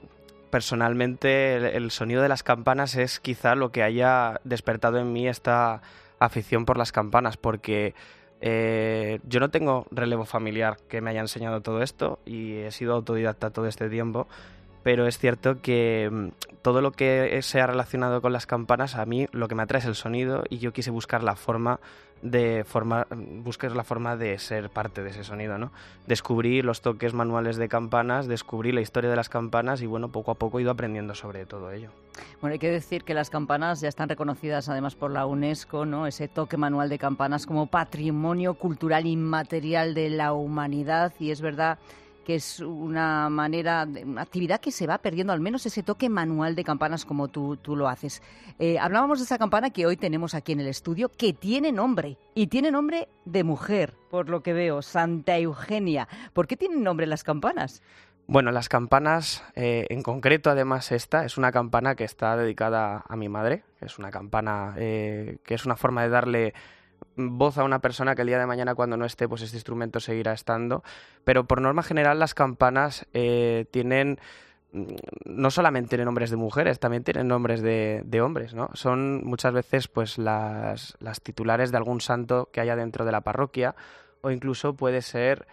personalmente el sonido de las campanas es quizá lo que haya despertado en mí esta afición por las campanas, porque yo no tengo relevo familiar que me haya enseñado todo esto y he sido autodidacta todo este tiempo, pero es cierto que todo lo que sea relacionado con las campanas, a mí lo que me atrae es el sonido, y yo quise buscar la forma de ser parte de ese sonido, ¿no? Descubrí los toques manuales de campanas, descubrí la historia de las campanas y bueno, poco a poco he ido aprendiendo sobre todo ello. Bueno, hay que decir que las campanas ya están reconocidas además por la UNESCO, ¿no? Ese toque manual de campanas como patrimonio cultural inmaterial de la humanidad, y es verdad que es una actividad que se va perdiendo, al menos ese toque manual de campanas como tú lo haces. Hablábamos de esa campana que hoy tenemos aquí en el estudio, que tiene nombre, y tiene nombre de mujer, por lo que veo, Santa Eugenia. ¿Por qué tienen nombre las campanas? Bueno, las campanas, en concreto, además, esta es una campana que está dedicada a mi madre, que es una campana que es una forma de darle voz a una persona que el día de mañana, cuando no esté, pues este instrumento seguirá estando. Pero por norma general las campanas no solamente tienen nombres de mujeres, también tienen nombres de hombres, ¿no? Son muchas veces pues las titulares de algún santo que haya dentro de la parroquia, o incluso puede ser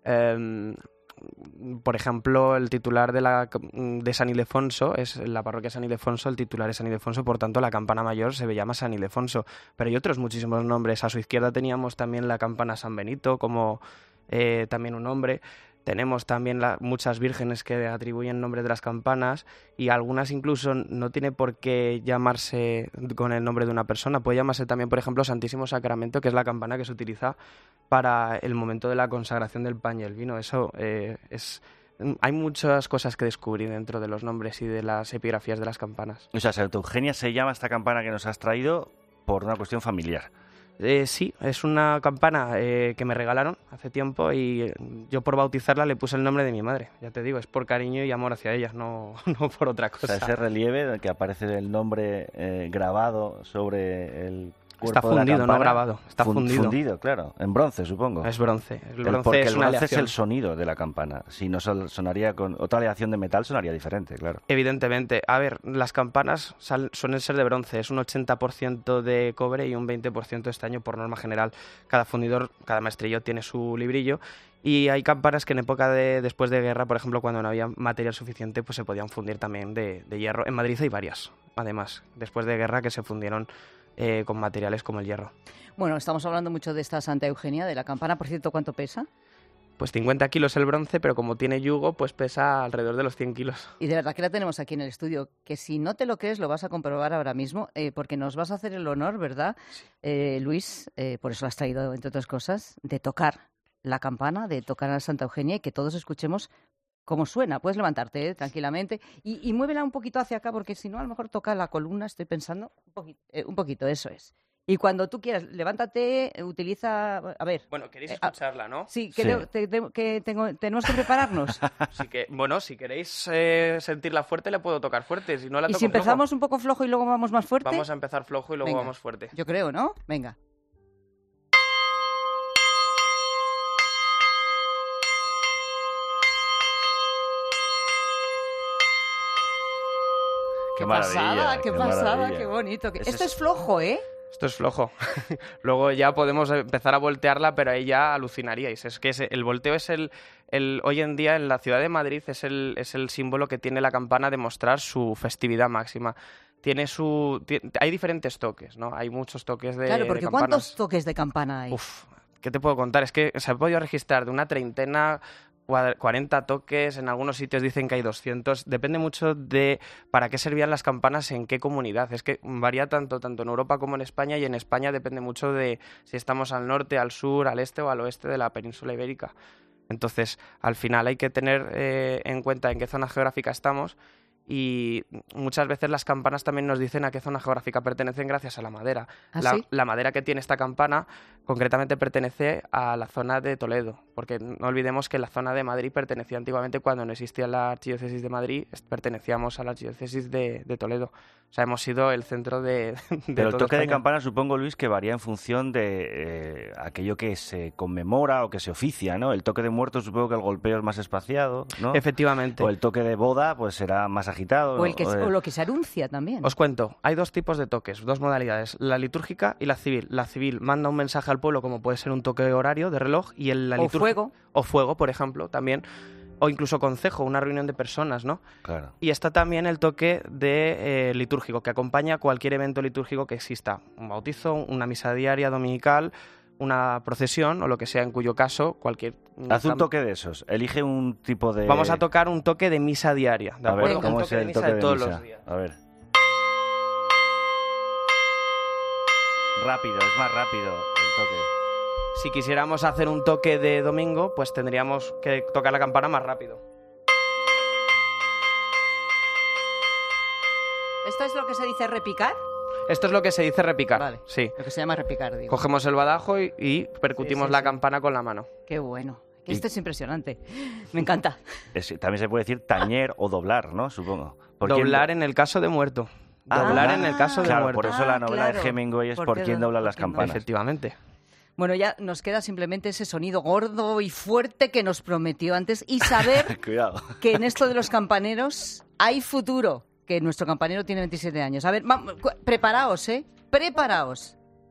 por ejemplo, el titular de San Ildefonso es la parroquia San Ildefonso, el titular es San Ildefonso, por tanto la campana mayor se llama San Ildefonso. Pero hay otros muchísimos nombres. A su izquierda teníamos también la campana San Benito, como también un nombre. Tenemos también muchas vírgenes que atribuyen nombres de las campanas, y algunas incluso no tiene por qué llamarse con el nombre de una persona. Puede llamarse también, por ejemplo, Santísimo Sacramento, que es la campana que se utiliza para el momento de la consagración del pan y el vino. Eso hay muchas cosas que descubrir dentro de los nombres y de las epigrafías de las campanas. O sea, Santa Eugenia se llama esta campana que nos has traído por una cuestión familiar. Sí, es una campana que me regalaron hace tiempo, y yo por bautizarla le puse el nombre de mi madre. Ya te digo, es por cariño y amor hacia ella, no por otra cosa. O sea, ese relieve en el que aparece el nombre grabado sobre el cuerpo está fundido, de la campana, no grabado. Está fundido. Fundido, claro. En bronce, supongo. Es bronce. Porque es el una bronce es aleación. el sonido de la campana. Si no sonaría con otra aleación de metal, sonaría diferente, claro. Evidentemente. A ver, las campanas suelen ser de bronce. Es un 80% de cobre y un 20% de estaño por norma general. Cada fundidor, cada maestrillo tiene su librillo. Y hay campanas que en época después de guerra, por ejemplo, cuando no había material suficiente, pues se podían fundir también de hierro. En Madrid hay varias, además, después de guerra, que se fundieron con materiales como el hierro. Bueno, estamos hablando mucho de esta Santa Eugenia, de la campana. Por cierto, ¿cuánto pesa? Pues 50 kilos el bronce, pero como tiene yugo, pues pesa alrededor de los 100 kilos. Y de verdad que la tenemos aquí en el estudio, que si no te lo crees lo vas a comprobar ahora mismo, porque nos vas a hacer el honor, ¿verdad, Luis? Por eso lo has traído, entre otras cosas, de tocar la campana, de tocar a Santa Eugenia, y que todos escuchemos cómo suena. Puedes levantarte tranquilamente y muévela un poquito hacia acá, porque si no, a lo mejor toca la columna, estoy pensando, un poquito, eso es. Y cuando tú quieras, levántate, utiliza... A ver... Bueno, queréis escucharla, ¿no? Sí, tenemos que prepararnos. Así que, bueno, si queréis sentirla fuerte, le puedo tocar fuerte. Si no la toco ¿Y si empezamos un poco flojo y luego vamos más fuerte? Vamos a empezar flojo y luego Venga, vamos fuerte. Yo creo, ¿no? Venga. Qué maravilla, qué pasada, qué bonito. Esto es flojo, ¿eh? Esto es flojo. Luego ya podemos empezar a voltearla, pero ahí ya alucinaríais. Es que el volteo es hoy en día en la ciudad de Madrid es el símbolo que tiene la campana de mostrar su festividad máxima. Hay diferentes toques, ¿no? Hay muchos toques de Claro, porque de campanas. ¿cuántos toques de campana hay? ¿Qué te puedo contar? Es que se ha podido registrar de una treintena, 40 toques, en algunos sitios dicen que hay 200, depende mucho de para qué servían las campanas en qué comunidad. Es que varía tanto en Europa como en España, y en España depende mucho de si estamos al norte, al sur, al este o al oeste de la península ibérica. Entonces, al final hay que tener en cuenta en qué zona geográfica estamos, y muchas veces las campanas también nos dicen a qué zona geográfica pertenecen gracias a la madera. ¿Sí? La madera que tiene esta campana concretamente pertenece a la zona de Toledo, porque no olvidemos que la zona de Madrid pertenecía antiguamente, cuando no existía la Archidiócesis de Madrid, pertenecíamos a la Archidiócesis de Toledo. O sea, hemos sido el centro de Pero el todo toque de España. campana, supongo, Luis, que varía en función de aquello que se conmemora o que se oficia, ¿no? El toque de muertos, supongo que el golpeo es más espaciado, ¿no? Efectivamente. O el toque de boda, pues será más agitado. O lo que se anuncia también. Os cuento, hay 2 tipos de toques, 2 modalidades, la litúrgica y la civil. La civil manda un mensaje al pueblo, como puede ser un toque horario de reloj, y la litúrgica... fuego. O fuego, por ejemplo, también. O incluso concejo, una reunión de personas, ¿no? Claro. Y está también el toque de litúrgico, que acompaña cualquier evento litúrgico que exista. Un bautizo, una misa diaria dominical, una procesión o lo que sea, en cuyo caso cualquier... Haz un toque de esos. Elige un tipo de... Vamos a tocar un toque de misa diaria, ¿de acuerdo? A ver, ¿cómo es el toque de todos misa? los días. A ver. Rápido, es más rápido el toque. Si quisiéramos hacer un toque de domingo, pues tendríamos que tocar la campana más rápido. ¿Esto es lo que se dice repicar? Esto es lo que se dice repicar. Vale. Sí. Lo que se llama repicar, digo. Cogemos el badajo y percutimos la campana con la mano. Qué bueno. Esto es impresionante. Me encanta. También se puede decir tañer o doblar, ¿no? Supongo. Doblar en el caso de muerto. Doblar en el caso de muerto. Por eso la novela de Hemingway es ¿Por quién doblan las campanas? Efectivamente. Bueno, ya nos queda simplemente ese sonido gordo y fuerte que nos prometió antes y saber Cuidado. que en esto de los campaneros hay futuro, que nuestro campanero tiene 27 años. A ver, preparaos, ¿eh? Preparaos.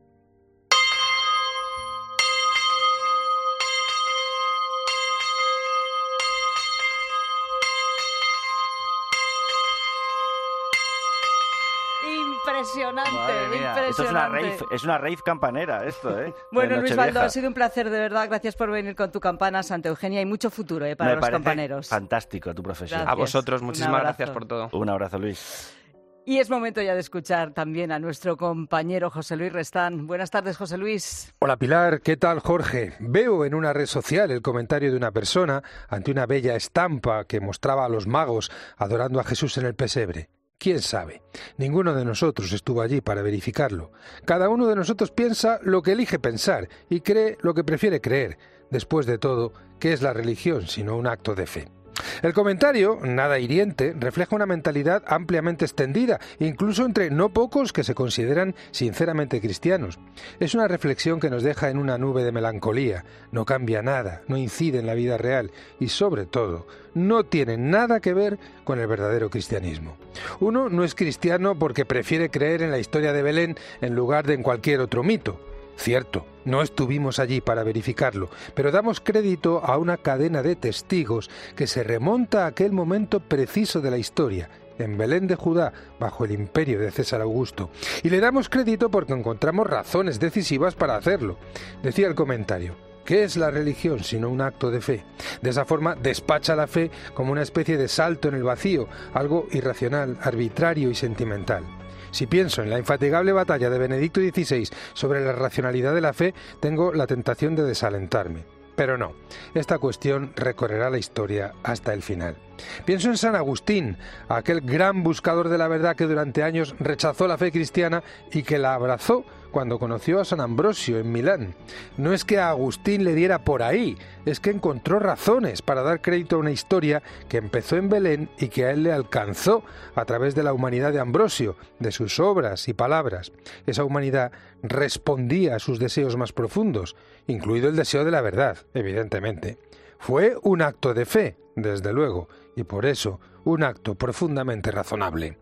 Impresionante, Madre mía. impresionante. Esto es una rave campanera, esto, ¿eh? Bueno, De Luis Nochevieja. Baldo, ha sido un placer, de verdad. Gracias por venir con tu campana, Santa Eugenia. Hay mucho futuro para Me los parece campaneros. fantástico tu profesión. Gracias. A vosotros, muchísimas Un gracias abrazo. por todo. Un abrazo, Luis. Y es momento ya de escuchar también a nuestro compañero José Luis Restán. Buenas tardes, José Luis. Hola Pilar, ¿qué tal Jorge? Veo en una red social el comentario de una persona ante una bella estampa que mostraba a los magos adorando a Jesús en el pesebre. ¿Quién sabe? Ninguno de nosotros estuvo allí para verificarlo. Cada uno de nosotros piensa lo que elige pensar y cree lo que prefiere creer. Después de todo, ¿qué es la religión sino un acto de fe? El comentario, nada hiriente, refleja una mentalidad ampliamente extendida, incluso entre no pocos que se consideran sinceramente cristianos. Es una reflexión que nos deja en una nube de melancolía, no cambia nada, no incide en la vida real y, sobre todo, no tiene nada que ver con el verdadero cristianismo. Uno no es cristiano porque prefiere creer en la historia de Belén en lugar de en cualquier otro mito. Cierto, no estuvimos allí para verificarlo, pero damos crédito a una cadena de testigos que se remonta a aquel momento preciso de la historia, en Belén de Judá, bajo el imperio de César Augusto. Y le damos crédito porque encontramos razones decisivas para hacerlo. Decía el comentario: ¿qué es la religión sino un acto de fe? De esa forma despacha la fe como una especie de salto en el vacío, algo irracional, arbitrario y sentimental. Si pienso en la infatigable batalla de Benedicto XVI sobre la racionalidad de la fe, tengo la tentación de desalentarme. Pero no, esta cuestión recorrerá la historia hasta el final. Pienso en San Agustín, aquel gran buscador de la verdad que durante años rechazó la fe cristiana y que la abrazó cuando conoció a San Ambrosio en Milán. No es que a Agustín le diera por ahí, es que encontró razones para dar crédito a una historia que empezó en Belén y que a él le alcanzó a través de la humanidad de Ambrosio, de sus obras y palabras. Esa humanidad respondía a sus deseos más profundos, incluido el deseo de la verdad, evidentemente. Fue un acto de fe, desde luego, y por eso un acto profundamente razonable.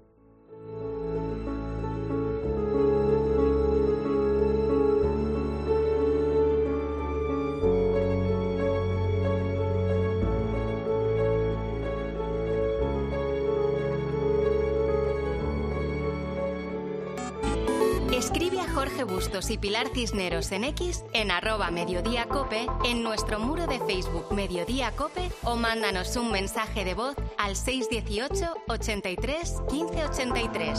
Escribe a Jorge Bustos y Pilar Cisneros en X, en @mediodíacope, en nuestro muro de Facebook Mediodía Cope o mándanos un mensaje de voz al 618 83 15 83.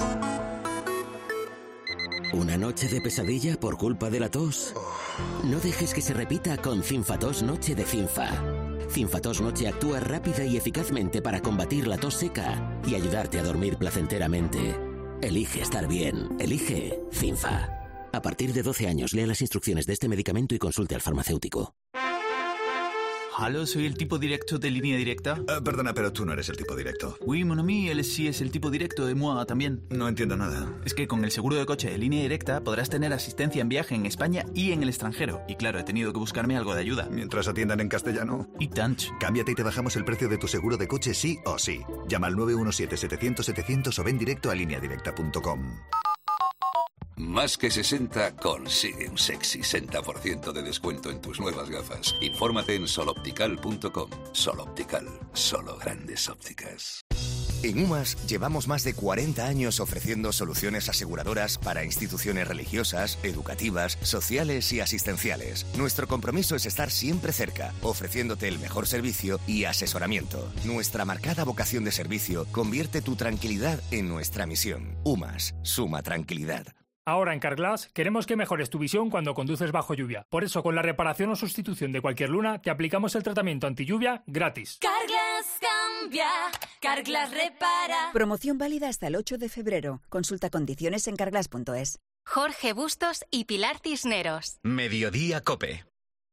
¿Una noche de pesadilla por culpa de la tos? No dejes que se repita con Cinfatos Noche de Cinfa. Cinfatos Noche actúa rápida y eficazmente para combatir la tos seca y ayudarte a dormir placenteramente. Elige estar bien. Elige Cinfa. A partir de 12 años, lea las instrucciones de este medicamento y consulte al farmacéutico. Aló, soy el tipo directo de Línea Directa. Perdona, pero tú no eres el tipo directo. Oui, mon ami, él sí es el tipo directo de moi también. No entiendo nada. Es que con el seguro de coche de Línea Directa podrás tener asistencia en viaje en España y en el extranjero. Y claro, he tenido que buscarme algo de ayuda. Mientras atiendan en castellano. Y tant. Cámbiate y te bajamos el precio de tu seguro de coche sí o sí. Llama al 917-700-700 o ven directo a lineadirecta.com. Más que 60 consigue un sexy 60% de descuento en tus nuevas gafas. Infórmate en soloptical.com. Soloptical, solo grandes ópticas. En UMAS llevamos más de 40 años ofreciendo soluciones aseguradoras para instituciones religiosas, educativas, sociales y asistenciales. Nuestro compromiso es estar siempre cerca, ofreciéndote el mejor servicio y asesoramiento. Nuestra marcada vocación de servicio convierte tu tranquilidad en nuestra misión. UMAS, suma tranquilidad. Ahora en Carglass queremos que mejores tu visión cuando conduces bajo lluvia. Por eso, con la reparación o sustitución de cualquier luna, te aplicamos el tratamiento anti-lluvia gratis. Carglass cambia, Carglass repara. Promoción válida hasta el 8 de febrero. Consulta condiciones en carglass.es. Jorge Bustos y Pilar Cisneros. Mediodía Cope.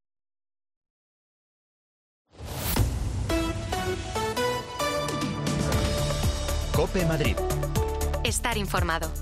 Cope Madrid. Estar informado.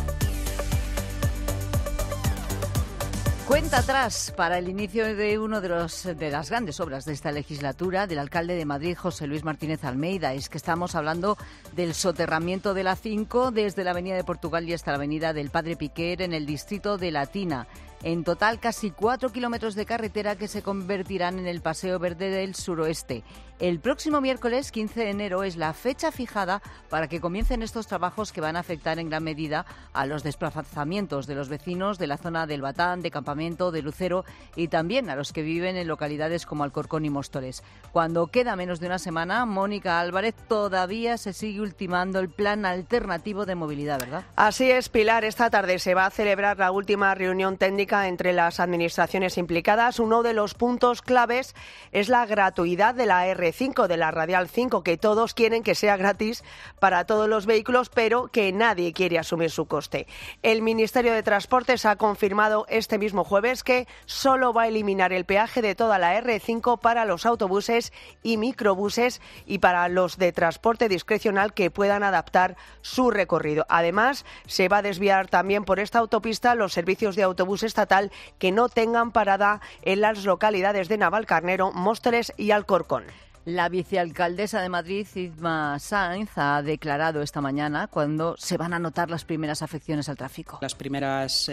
Cuenta atrás para el inicio de una de las grandes obras de esta legislatura del alcalde de Madrid, José Luis Martínez Almeida. Es que estamos hablando del soterramiento de la 5 desde la Avenida de Portugal y hasta la Avenida del Padre Piquer en el distrito de Latina. En total, casi 4 kilómetros de carretera que se convertirán en el Paseo Verde del Suroeste. El próximo miércoles 15 de enero es la fecha fijada para que comiencen estos trabajos que van a afectar en gran medida a los desplazamientos de los vecinos de la zona del Batán, de Campamento, de Lucero y también a los que viven en localidades como Alcorcón y Móstoles. Cuando queda menos de una semana, Mónica Álvarez, todavía se sigue ultimando el plan alternativo de movilidad, ¿verdad? Así es, Pilar. Esta tarde se va a celebrar la última reunión técnica entre las administraciones implicadas. Uno de los puntos claves es la gratuidad de la R5, de la Radial 5, que todos quieren que sea gratis para todos los vehículos, pero que nadie quiere asumir su coste. El Ministerio de Transportes ha confirmado este mismo jueves que solo va a eliminar el peaje de toda la R5 para los autobuses y microbuses y para los de transporte discrecional que puedan adaptar su recorrido. Además, se va a desviar también por esta autopista los servicios de autobús estatal que no tengan parada en las localidades de Navalcarnero, Móstoles y Alcorcón. La vicealcaldesa de Madrid, Isma Sainz, ha declarado esta mañana cuando se van a notar las primeras afecciones al tráfico. Las primeras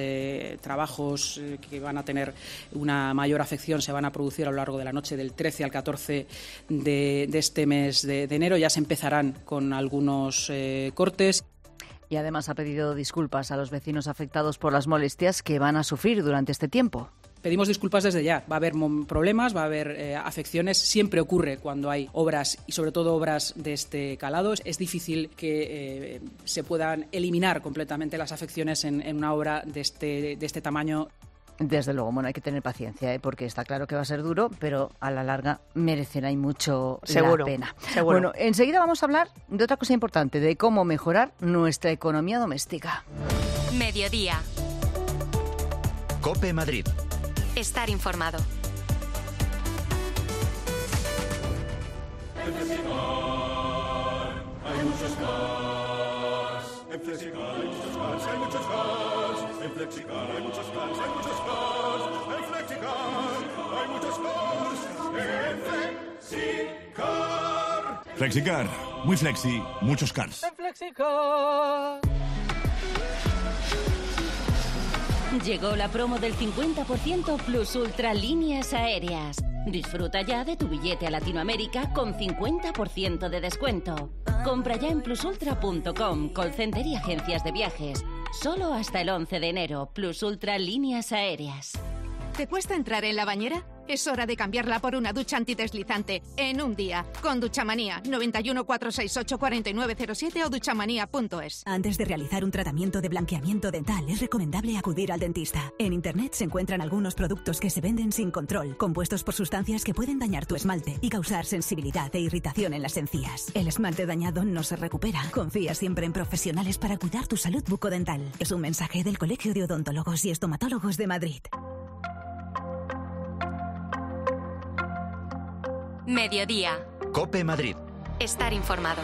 trabajos que van a tener una mayor afección se van a producir a lo largo de la noche del 13 al 14 de este mes de enero. Ya se empezarán con algunos cortes. Y además ha pedido disculpas a los vecinos afectados por las molestias que van a sufrir durante este tiempo. Pedimos disculpas desde ya. Va a haber problemas, va a haber afecciones. Siempre ocurre cuando hay obras y sobre todo obras de este calado. Es difícil que se puedan eliminar completamente las afecciones en una obra de este tamaño. Desde luego, bueno, hay que tener paciencia, porque está claro que va a ser duro, pero a la larga merecerá y mucho la pena. Seguro. Bueno, enseguida vamos a hablar de otra cosa importante, de cómo mejorar nuestra economía doméstica. Mediodía. Cope Madrid. Estar informado. En Flexicar hay muchos cars. En Flexicar hay muchos cars, hay muchos cars. En Flexicar hay muchos cars, hay muchos cars. En Flexicar hay muchos cars. En Flexicar. Flexicar, muy flexi, muchos cars. En Flexicar. Llegó la promo del 50% Plus Ultra Líneas Aéreas. Disfruta ya de tu billete a Latinoamérica con 50% de descuento. Compra ya en plusultra.com, call center y agencias de viajes. Solo hasta el 11 de enero. Plus Ultra Líneas Aéreas. ¿Te cuesta entrar en la bañera? Es hora de cambiarla por una ducha antideslizante en un día. Con Duchamanía, 91 468 4907 o duchamanía.es. Antes de realizar un tratamiento de blanqueamiento dental, es recomendable acudir al dentista. En Internet se encuentran algunos productos que se venden sin control, compuestos por sustancias que pueden dañar tu esmalte y causar sensibilidad e irritación en las encías. El esmalte dañado no se recupera. Confía siempre en profesionales para cuidar tu salud bucodental. Es un mensaje del Colegio de Odontólogos y Estomatólogos de Madrid. Mediodía. COPE Madrid. Estar informado.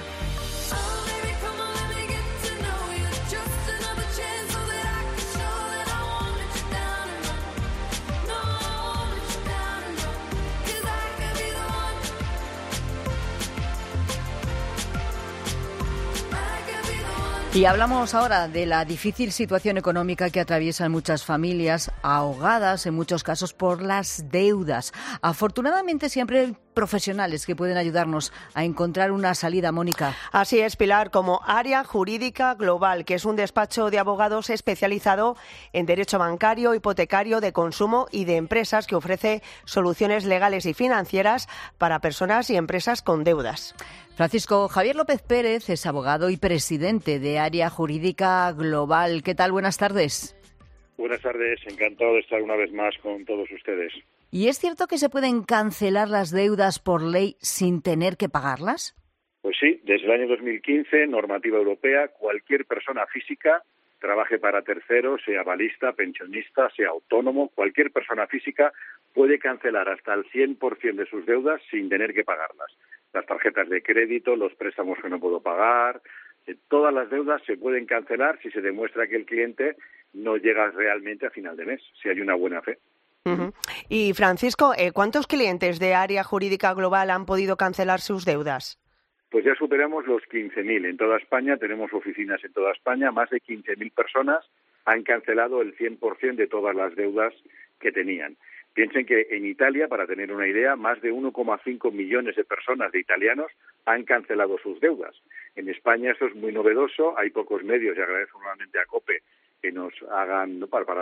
Y hablamos ahora de la difícil situación económica que atraviesan muchas familias, ahogadas en muchos casos por las deudas. Afortunadamente siempre hay profesionales que pueden ayudarnos a encontrar una salida, Mónica. Así es, Pilar, como Área Jurídica Global, que es un despacho de abogados especializado en derecho bancario, hipotecario, de consumo y de empresas, que ofrece soluciones legales y financieras para personas y empresas con deudas. Francisco Javier López Pérez es abogado y presidente de Área Jurídica Global. ¿Qué tal? Buenas tardes. Buenas tardes, encantado de estar una vez más con todos ustedes. ¿Y es cierto que se pueden cancelar las deudas por ley sin tener que pagarlas? Pues sí, desde el año 2015, normativa europea, cualquier persona física, trabaje para terceros, sea avalista, pensionista, sea autónomo, cualquier persona física puede cancelar hasta el 100% de sus deudas sin tener que pagarlas. Las tarjetas de crédito, los préstamos que no puedo pagar, todas las deudas se pueden cancelar si se demuestra que el cliente no llega realmente a final de mes, si hay una buena fe. Uh-huh. Y Francisco, ¿cuántos clientes de Área Jurídica Global han podido cancelar sus deudas? Pues ya superamos los 15.000. En toda España, tenemos oficinas en toda España, más de 15.000 personas han cancelado el 100% de todas las deudas que tenían. Piensen que en Italia, para tener una idea, más de 1,5 millones de personas, de italianos, han cancelado sus deudas. En España esto es muy novedoso, hay pocos medios, y agradezco nuevamente a COPE que nos hagan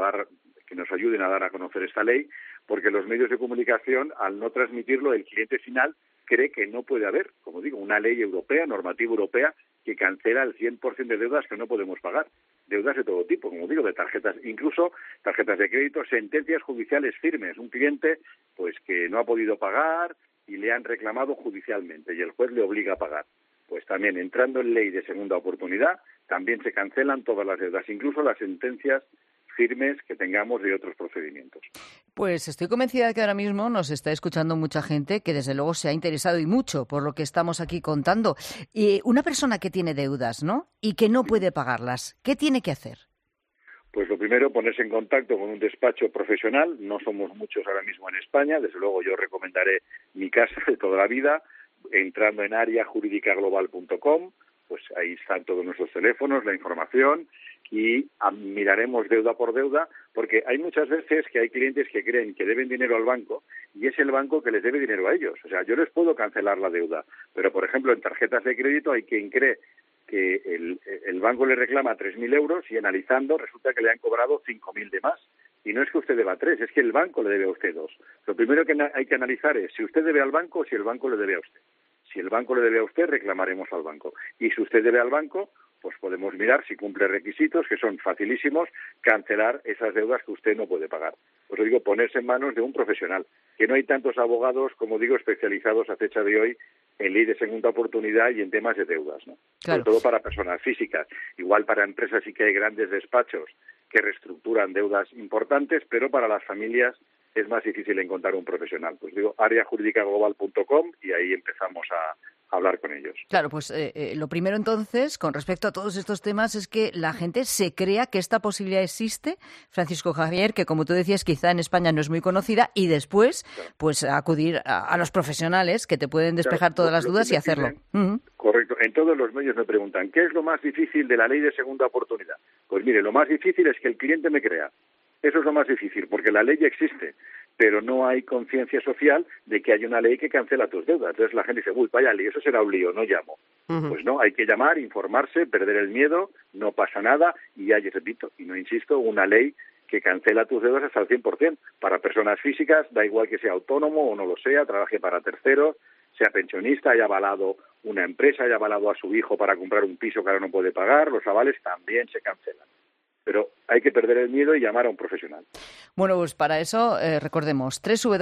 que nos ayuden a dar a conocer esta ley, porque los medios de comunicación, al no transmitirlo, el cliente final cree que no puede haber, como digo, una ley europea, normativa europea, que cancela el 100% de deudas que no podemos pagar. Deudas de todo tipo, como digo, de tarjetas, incluso tarjetas de crédito, sentencias judiciales firmes. Un cliente pues que no ha podido pagar y le han reclamado judicialmente y el juez le obliga a pagar. Pues también, entrando en ley de segunda oportunidad, también se cancelan todas las deudas, incluso las sentencias firmes que tengamos de otros procedimientos. Pues estoy convencida de que ahora mismo nos está escuchando mucha gente que desde luego se ha interesado y mucho por lo que estamos aquí contando. Y una persona que tiene deudas, ¿no?, y que no puede pagarlas, ¿qué tiene que hacer? Pues lo primero, ponerse en contacto con un despacho profesional. No somos muchos ahora mismo en España. Desde luego yo recomendaré mi casa de toda la vida, entrando en areajuridicaglobal.com. Pues ahí están todos nuestros teléfonos, la información, y miraremos deuda por deuda, porque hay muchas veces que hay clientes que creen que deben dinero al banco y es el banco que les debe dinero a ellos. O sea, yo les puedo cancelar la deuda, pero por ejemplo en tarjetas de crédito hay quien cree que el banco le reclama 3.000 euros y analizando resulta que le han cobrado 5.000 de más. Y no es que usted deba 3, es que el banco le debe a usted 2. Lo primero que hay que analizar es si usted debe al banco o si el banco le debe a usted. Si el banco le debe a usted, reclamaremos al banco. Y si usted debe al banco, pues podemos mirar si cumple requisitos, que son facilísimos, cancelar esas deudas que usted no puede pagar. Pues digo, ponerse en manos de un profesional, que no hay tantos abogados, como digo, especializados a fecha de hoy en ley de segunda oportunidad y en temas de deudas, ¿no? Claro. Sobre todo para personas físicas. Igual para empresas sí que hay grandes despachos que reestructuran deudas importantes, pero para las familias es más difícil encontrar un profesional. Pues digo, areajuridicaglobal.com y ahí empezamos a hablar con ellos. Claro, pues lo primero entonces, con respecto a todos estos temas, es que la gente se crea que esta posibilidad existe, Francisco Javier, que como tú decías, quizá en España no es muy conocida, y después, claro, pues acudir a los profesionales que te pueden despejar todas las dudas y hacerlo. Correcto. En todos los medios me preguntan, ¿qué es lo más difícil de la ley de segunda oportunidad? Pues mire, lo más difícil es que el cliente me crea. Eso es lo más difícil, porque la ley ya existe, pero no hay conciencia social de que hay una ley que cancela tus deudas. Entonces la gente dice, uy, vaya lío, eso será un lío, no llamo. Pues no, hay que llamar, informarse, perder el miedo, no pasa nada, y ya, repito, y no insisto, una ley que cancela tus deudas hasta el 100%. Para personas físicas, da igual que sea autónomo o no lo sea, trabaje para terceros, sea pensionista, haya avalado una empresa, haya avalado a su hijo para comprar un piso que ahora no puede pagar, los avales también se cancelan. Pero hay que perder el miedo y llamar a un profesional. Bueno, pues para eso recordemos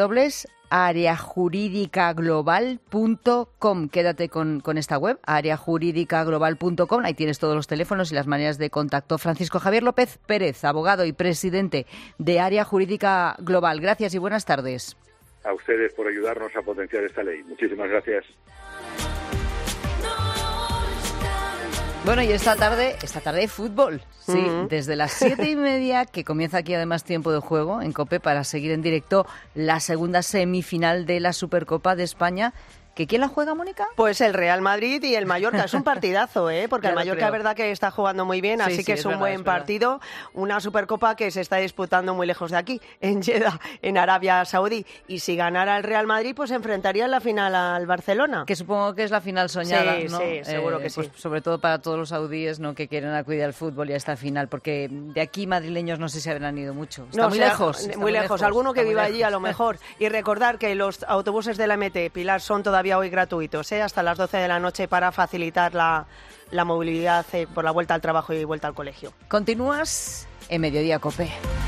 www.areajuridicaglobal.com. Quédate con esta web, areajuridicaglobal.com. Ahí tienes todos los teléfonos y las maneras de contacto. Francisco Javier López Pérez, abogado y presidente de Área Jurídica Global. Gracias y buenas tardes. a ustedes por ayudarnos a potenciar esta ley. Muchísimas gracias. Bueno, y esta tarde fútbol, sí, desde las 7:30, que comienza aquí además tiempo de juego en COPE para seguir en directo la segunda semifinal de la Supercopa de España. ¿Que quién la juega, Mónica? Pues el Real Madrid y el Mallorca. Es un partidazo, porque el Mallorca es verdad que está jugando muy bien, así que es un buen partido. Una Supercopa que se está disputando muy lejos de aquí, en Jeddah, en Arabia Saudí. Y si ganara el Real Madrid, pues enfrentaría en la final al Barcelona. Que supongo que es la final soñada, ¿no? Sí, seguro que pues sí. Sobre todo para todos los saudíes, ¿no?, que quieren acudir al fútbol y a esta final, porque de aquí madrileños no sé si habrán ido mucho. Está muy lejos. Muy lejos. Alguno que viva allí a lo mejor. Y recordar que los autobuses de la MT, Pilar, son todavía hoy gratuitos, hasta las 12 de la noche para facilitar la movilidad por la vuelta al trabajo y vuelta al colegio. Continúas en Mediodía COPE.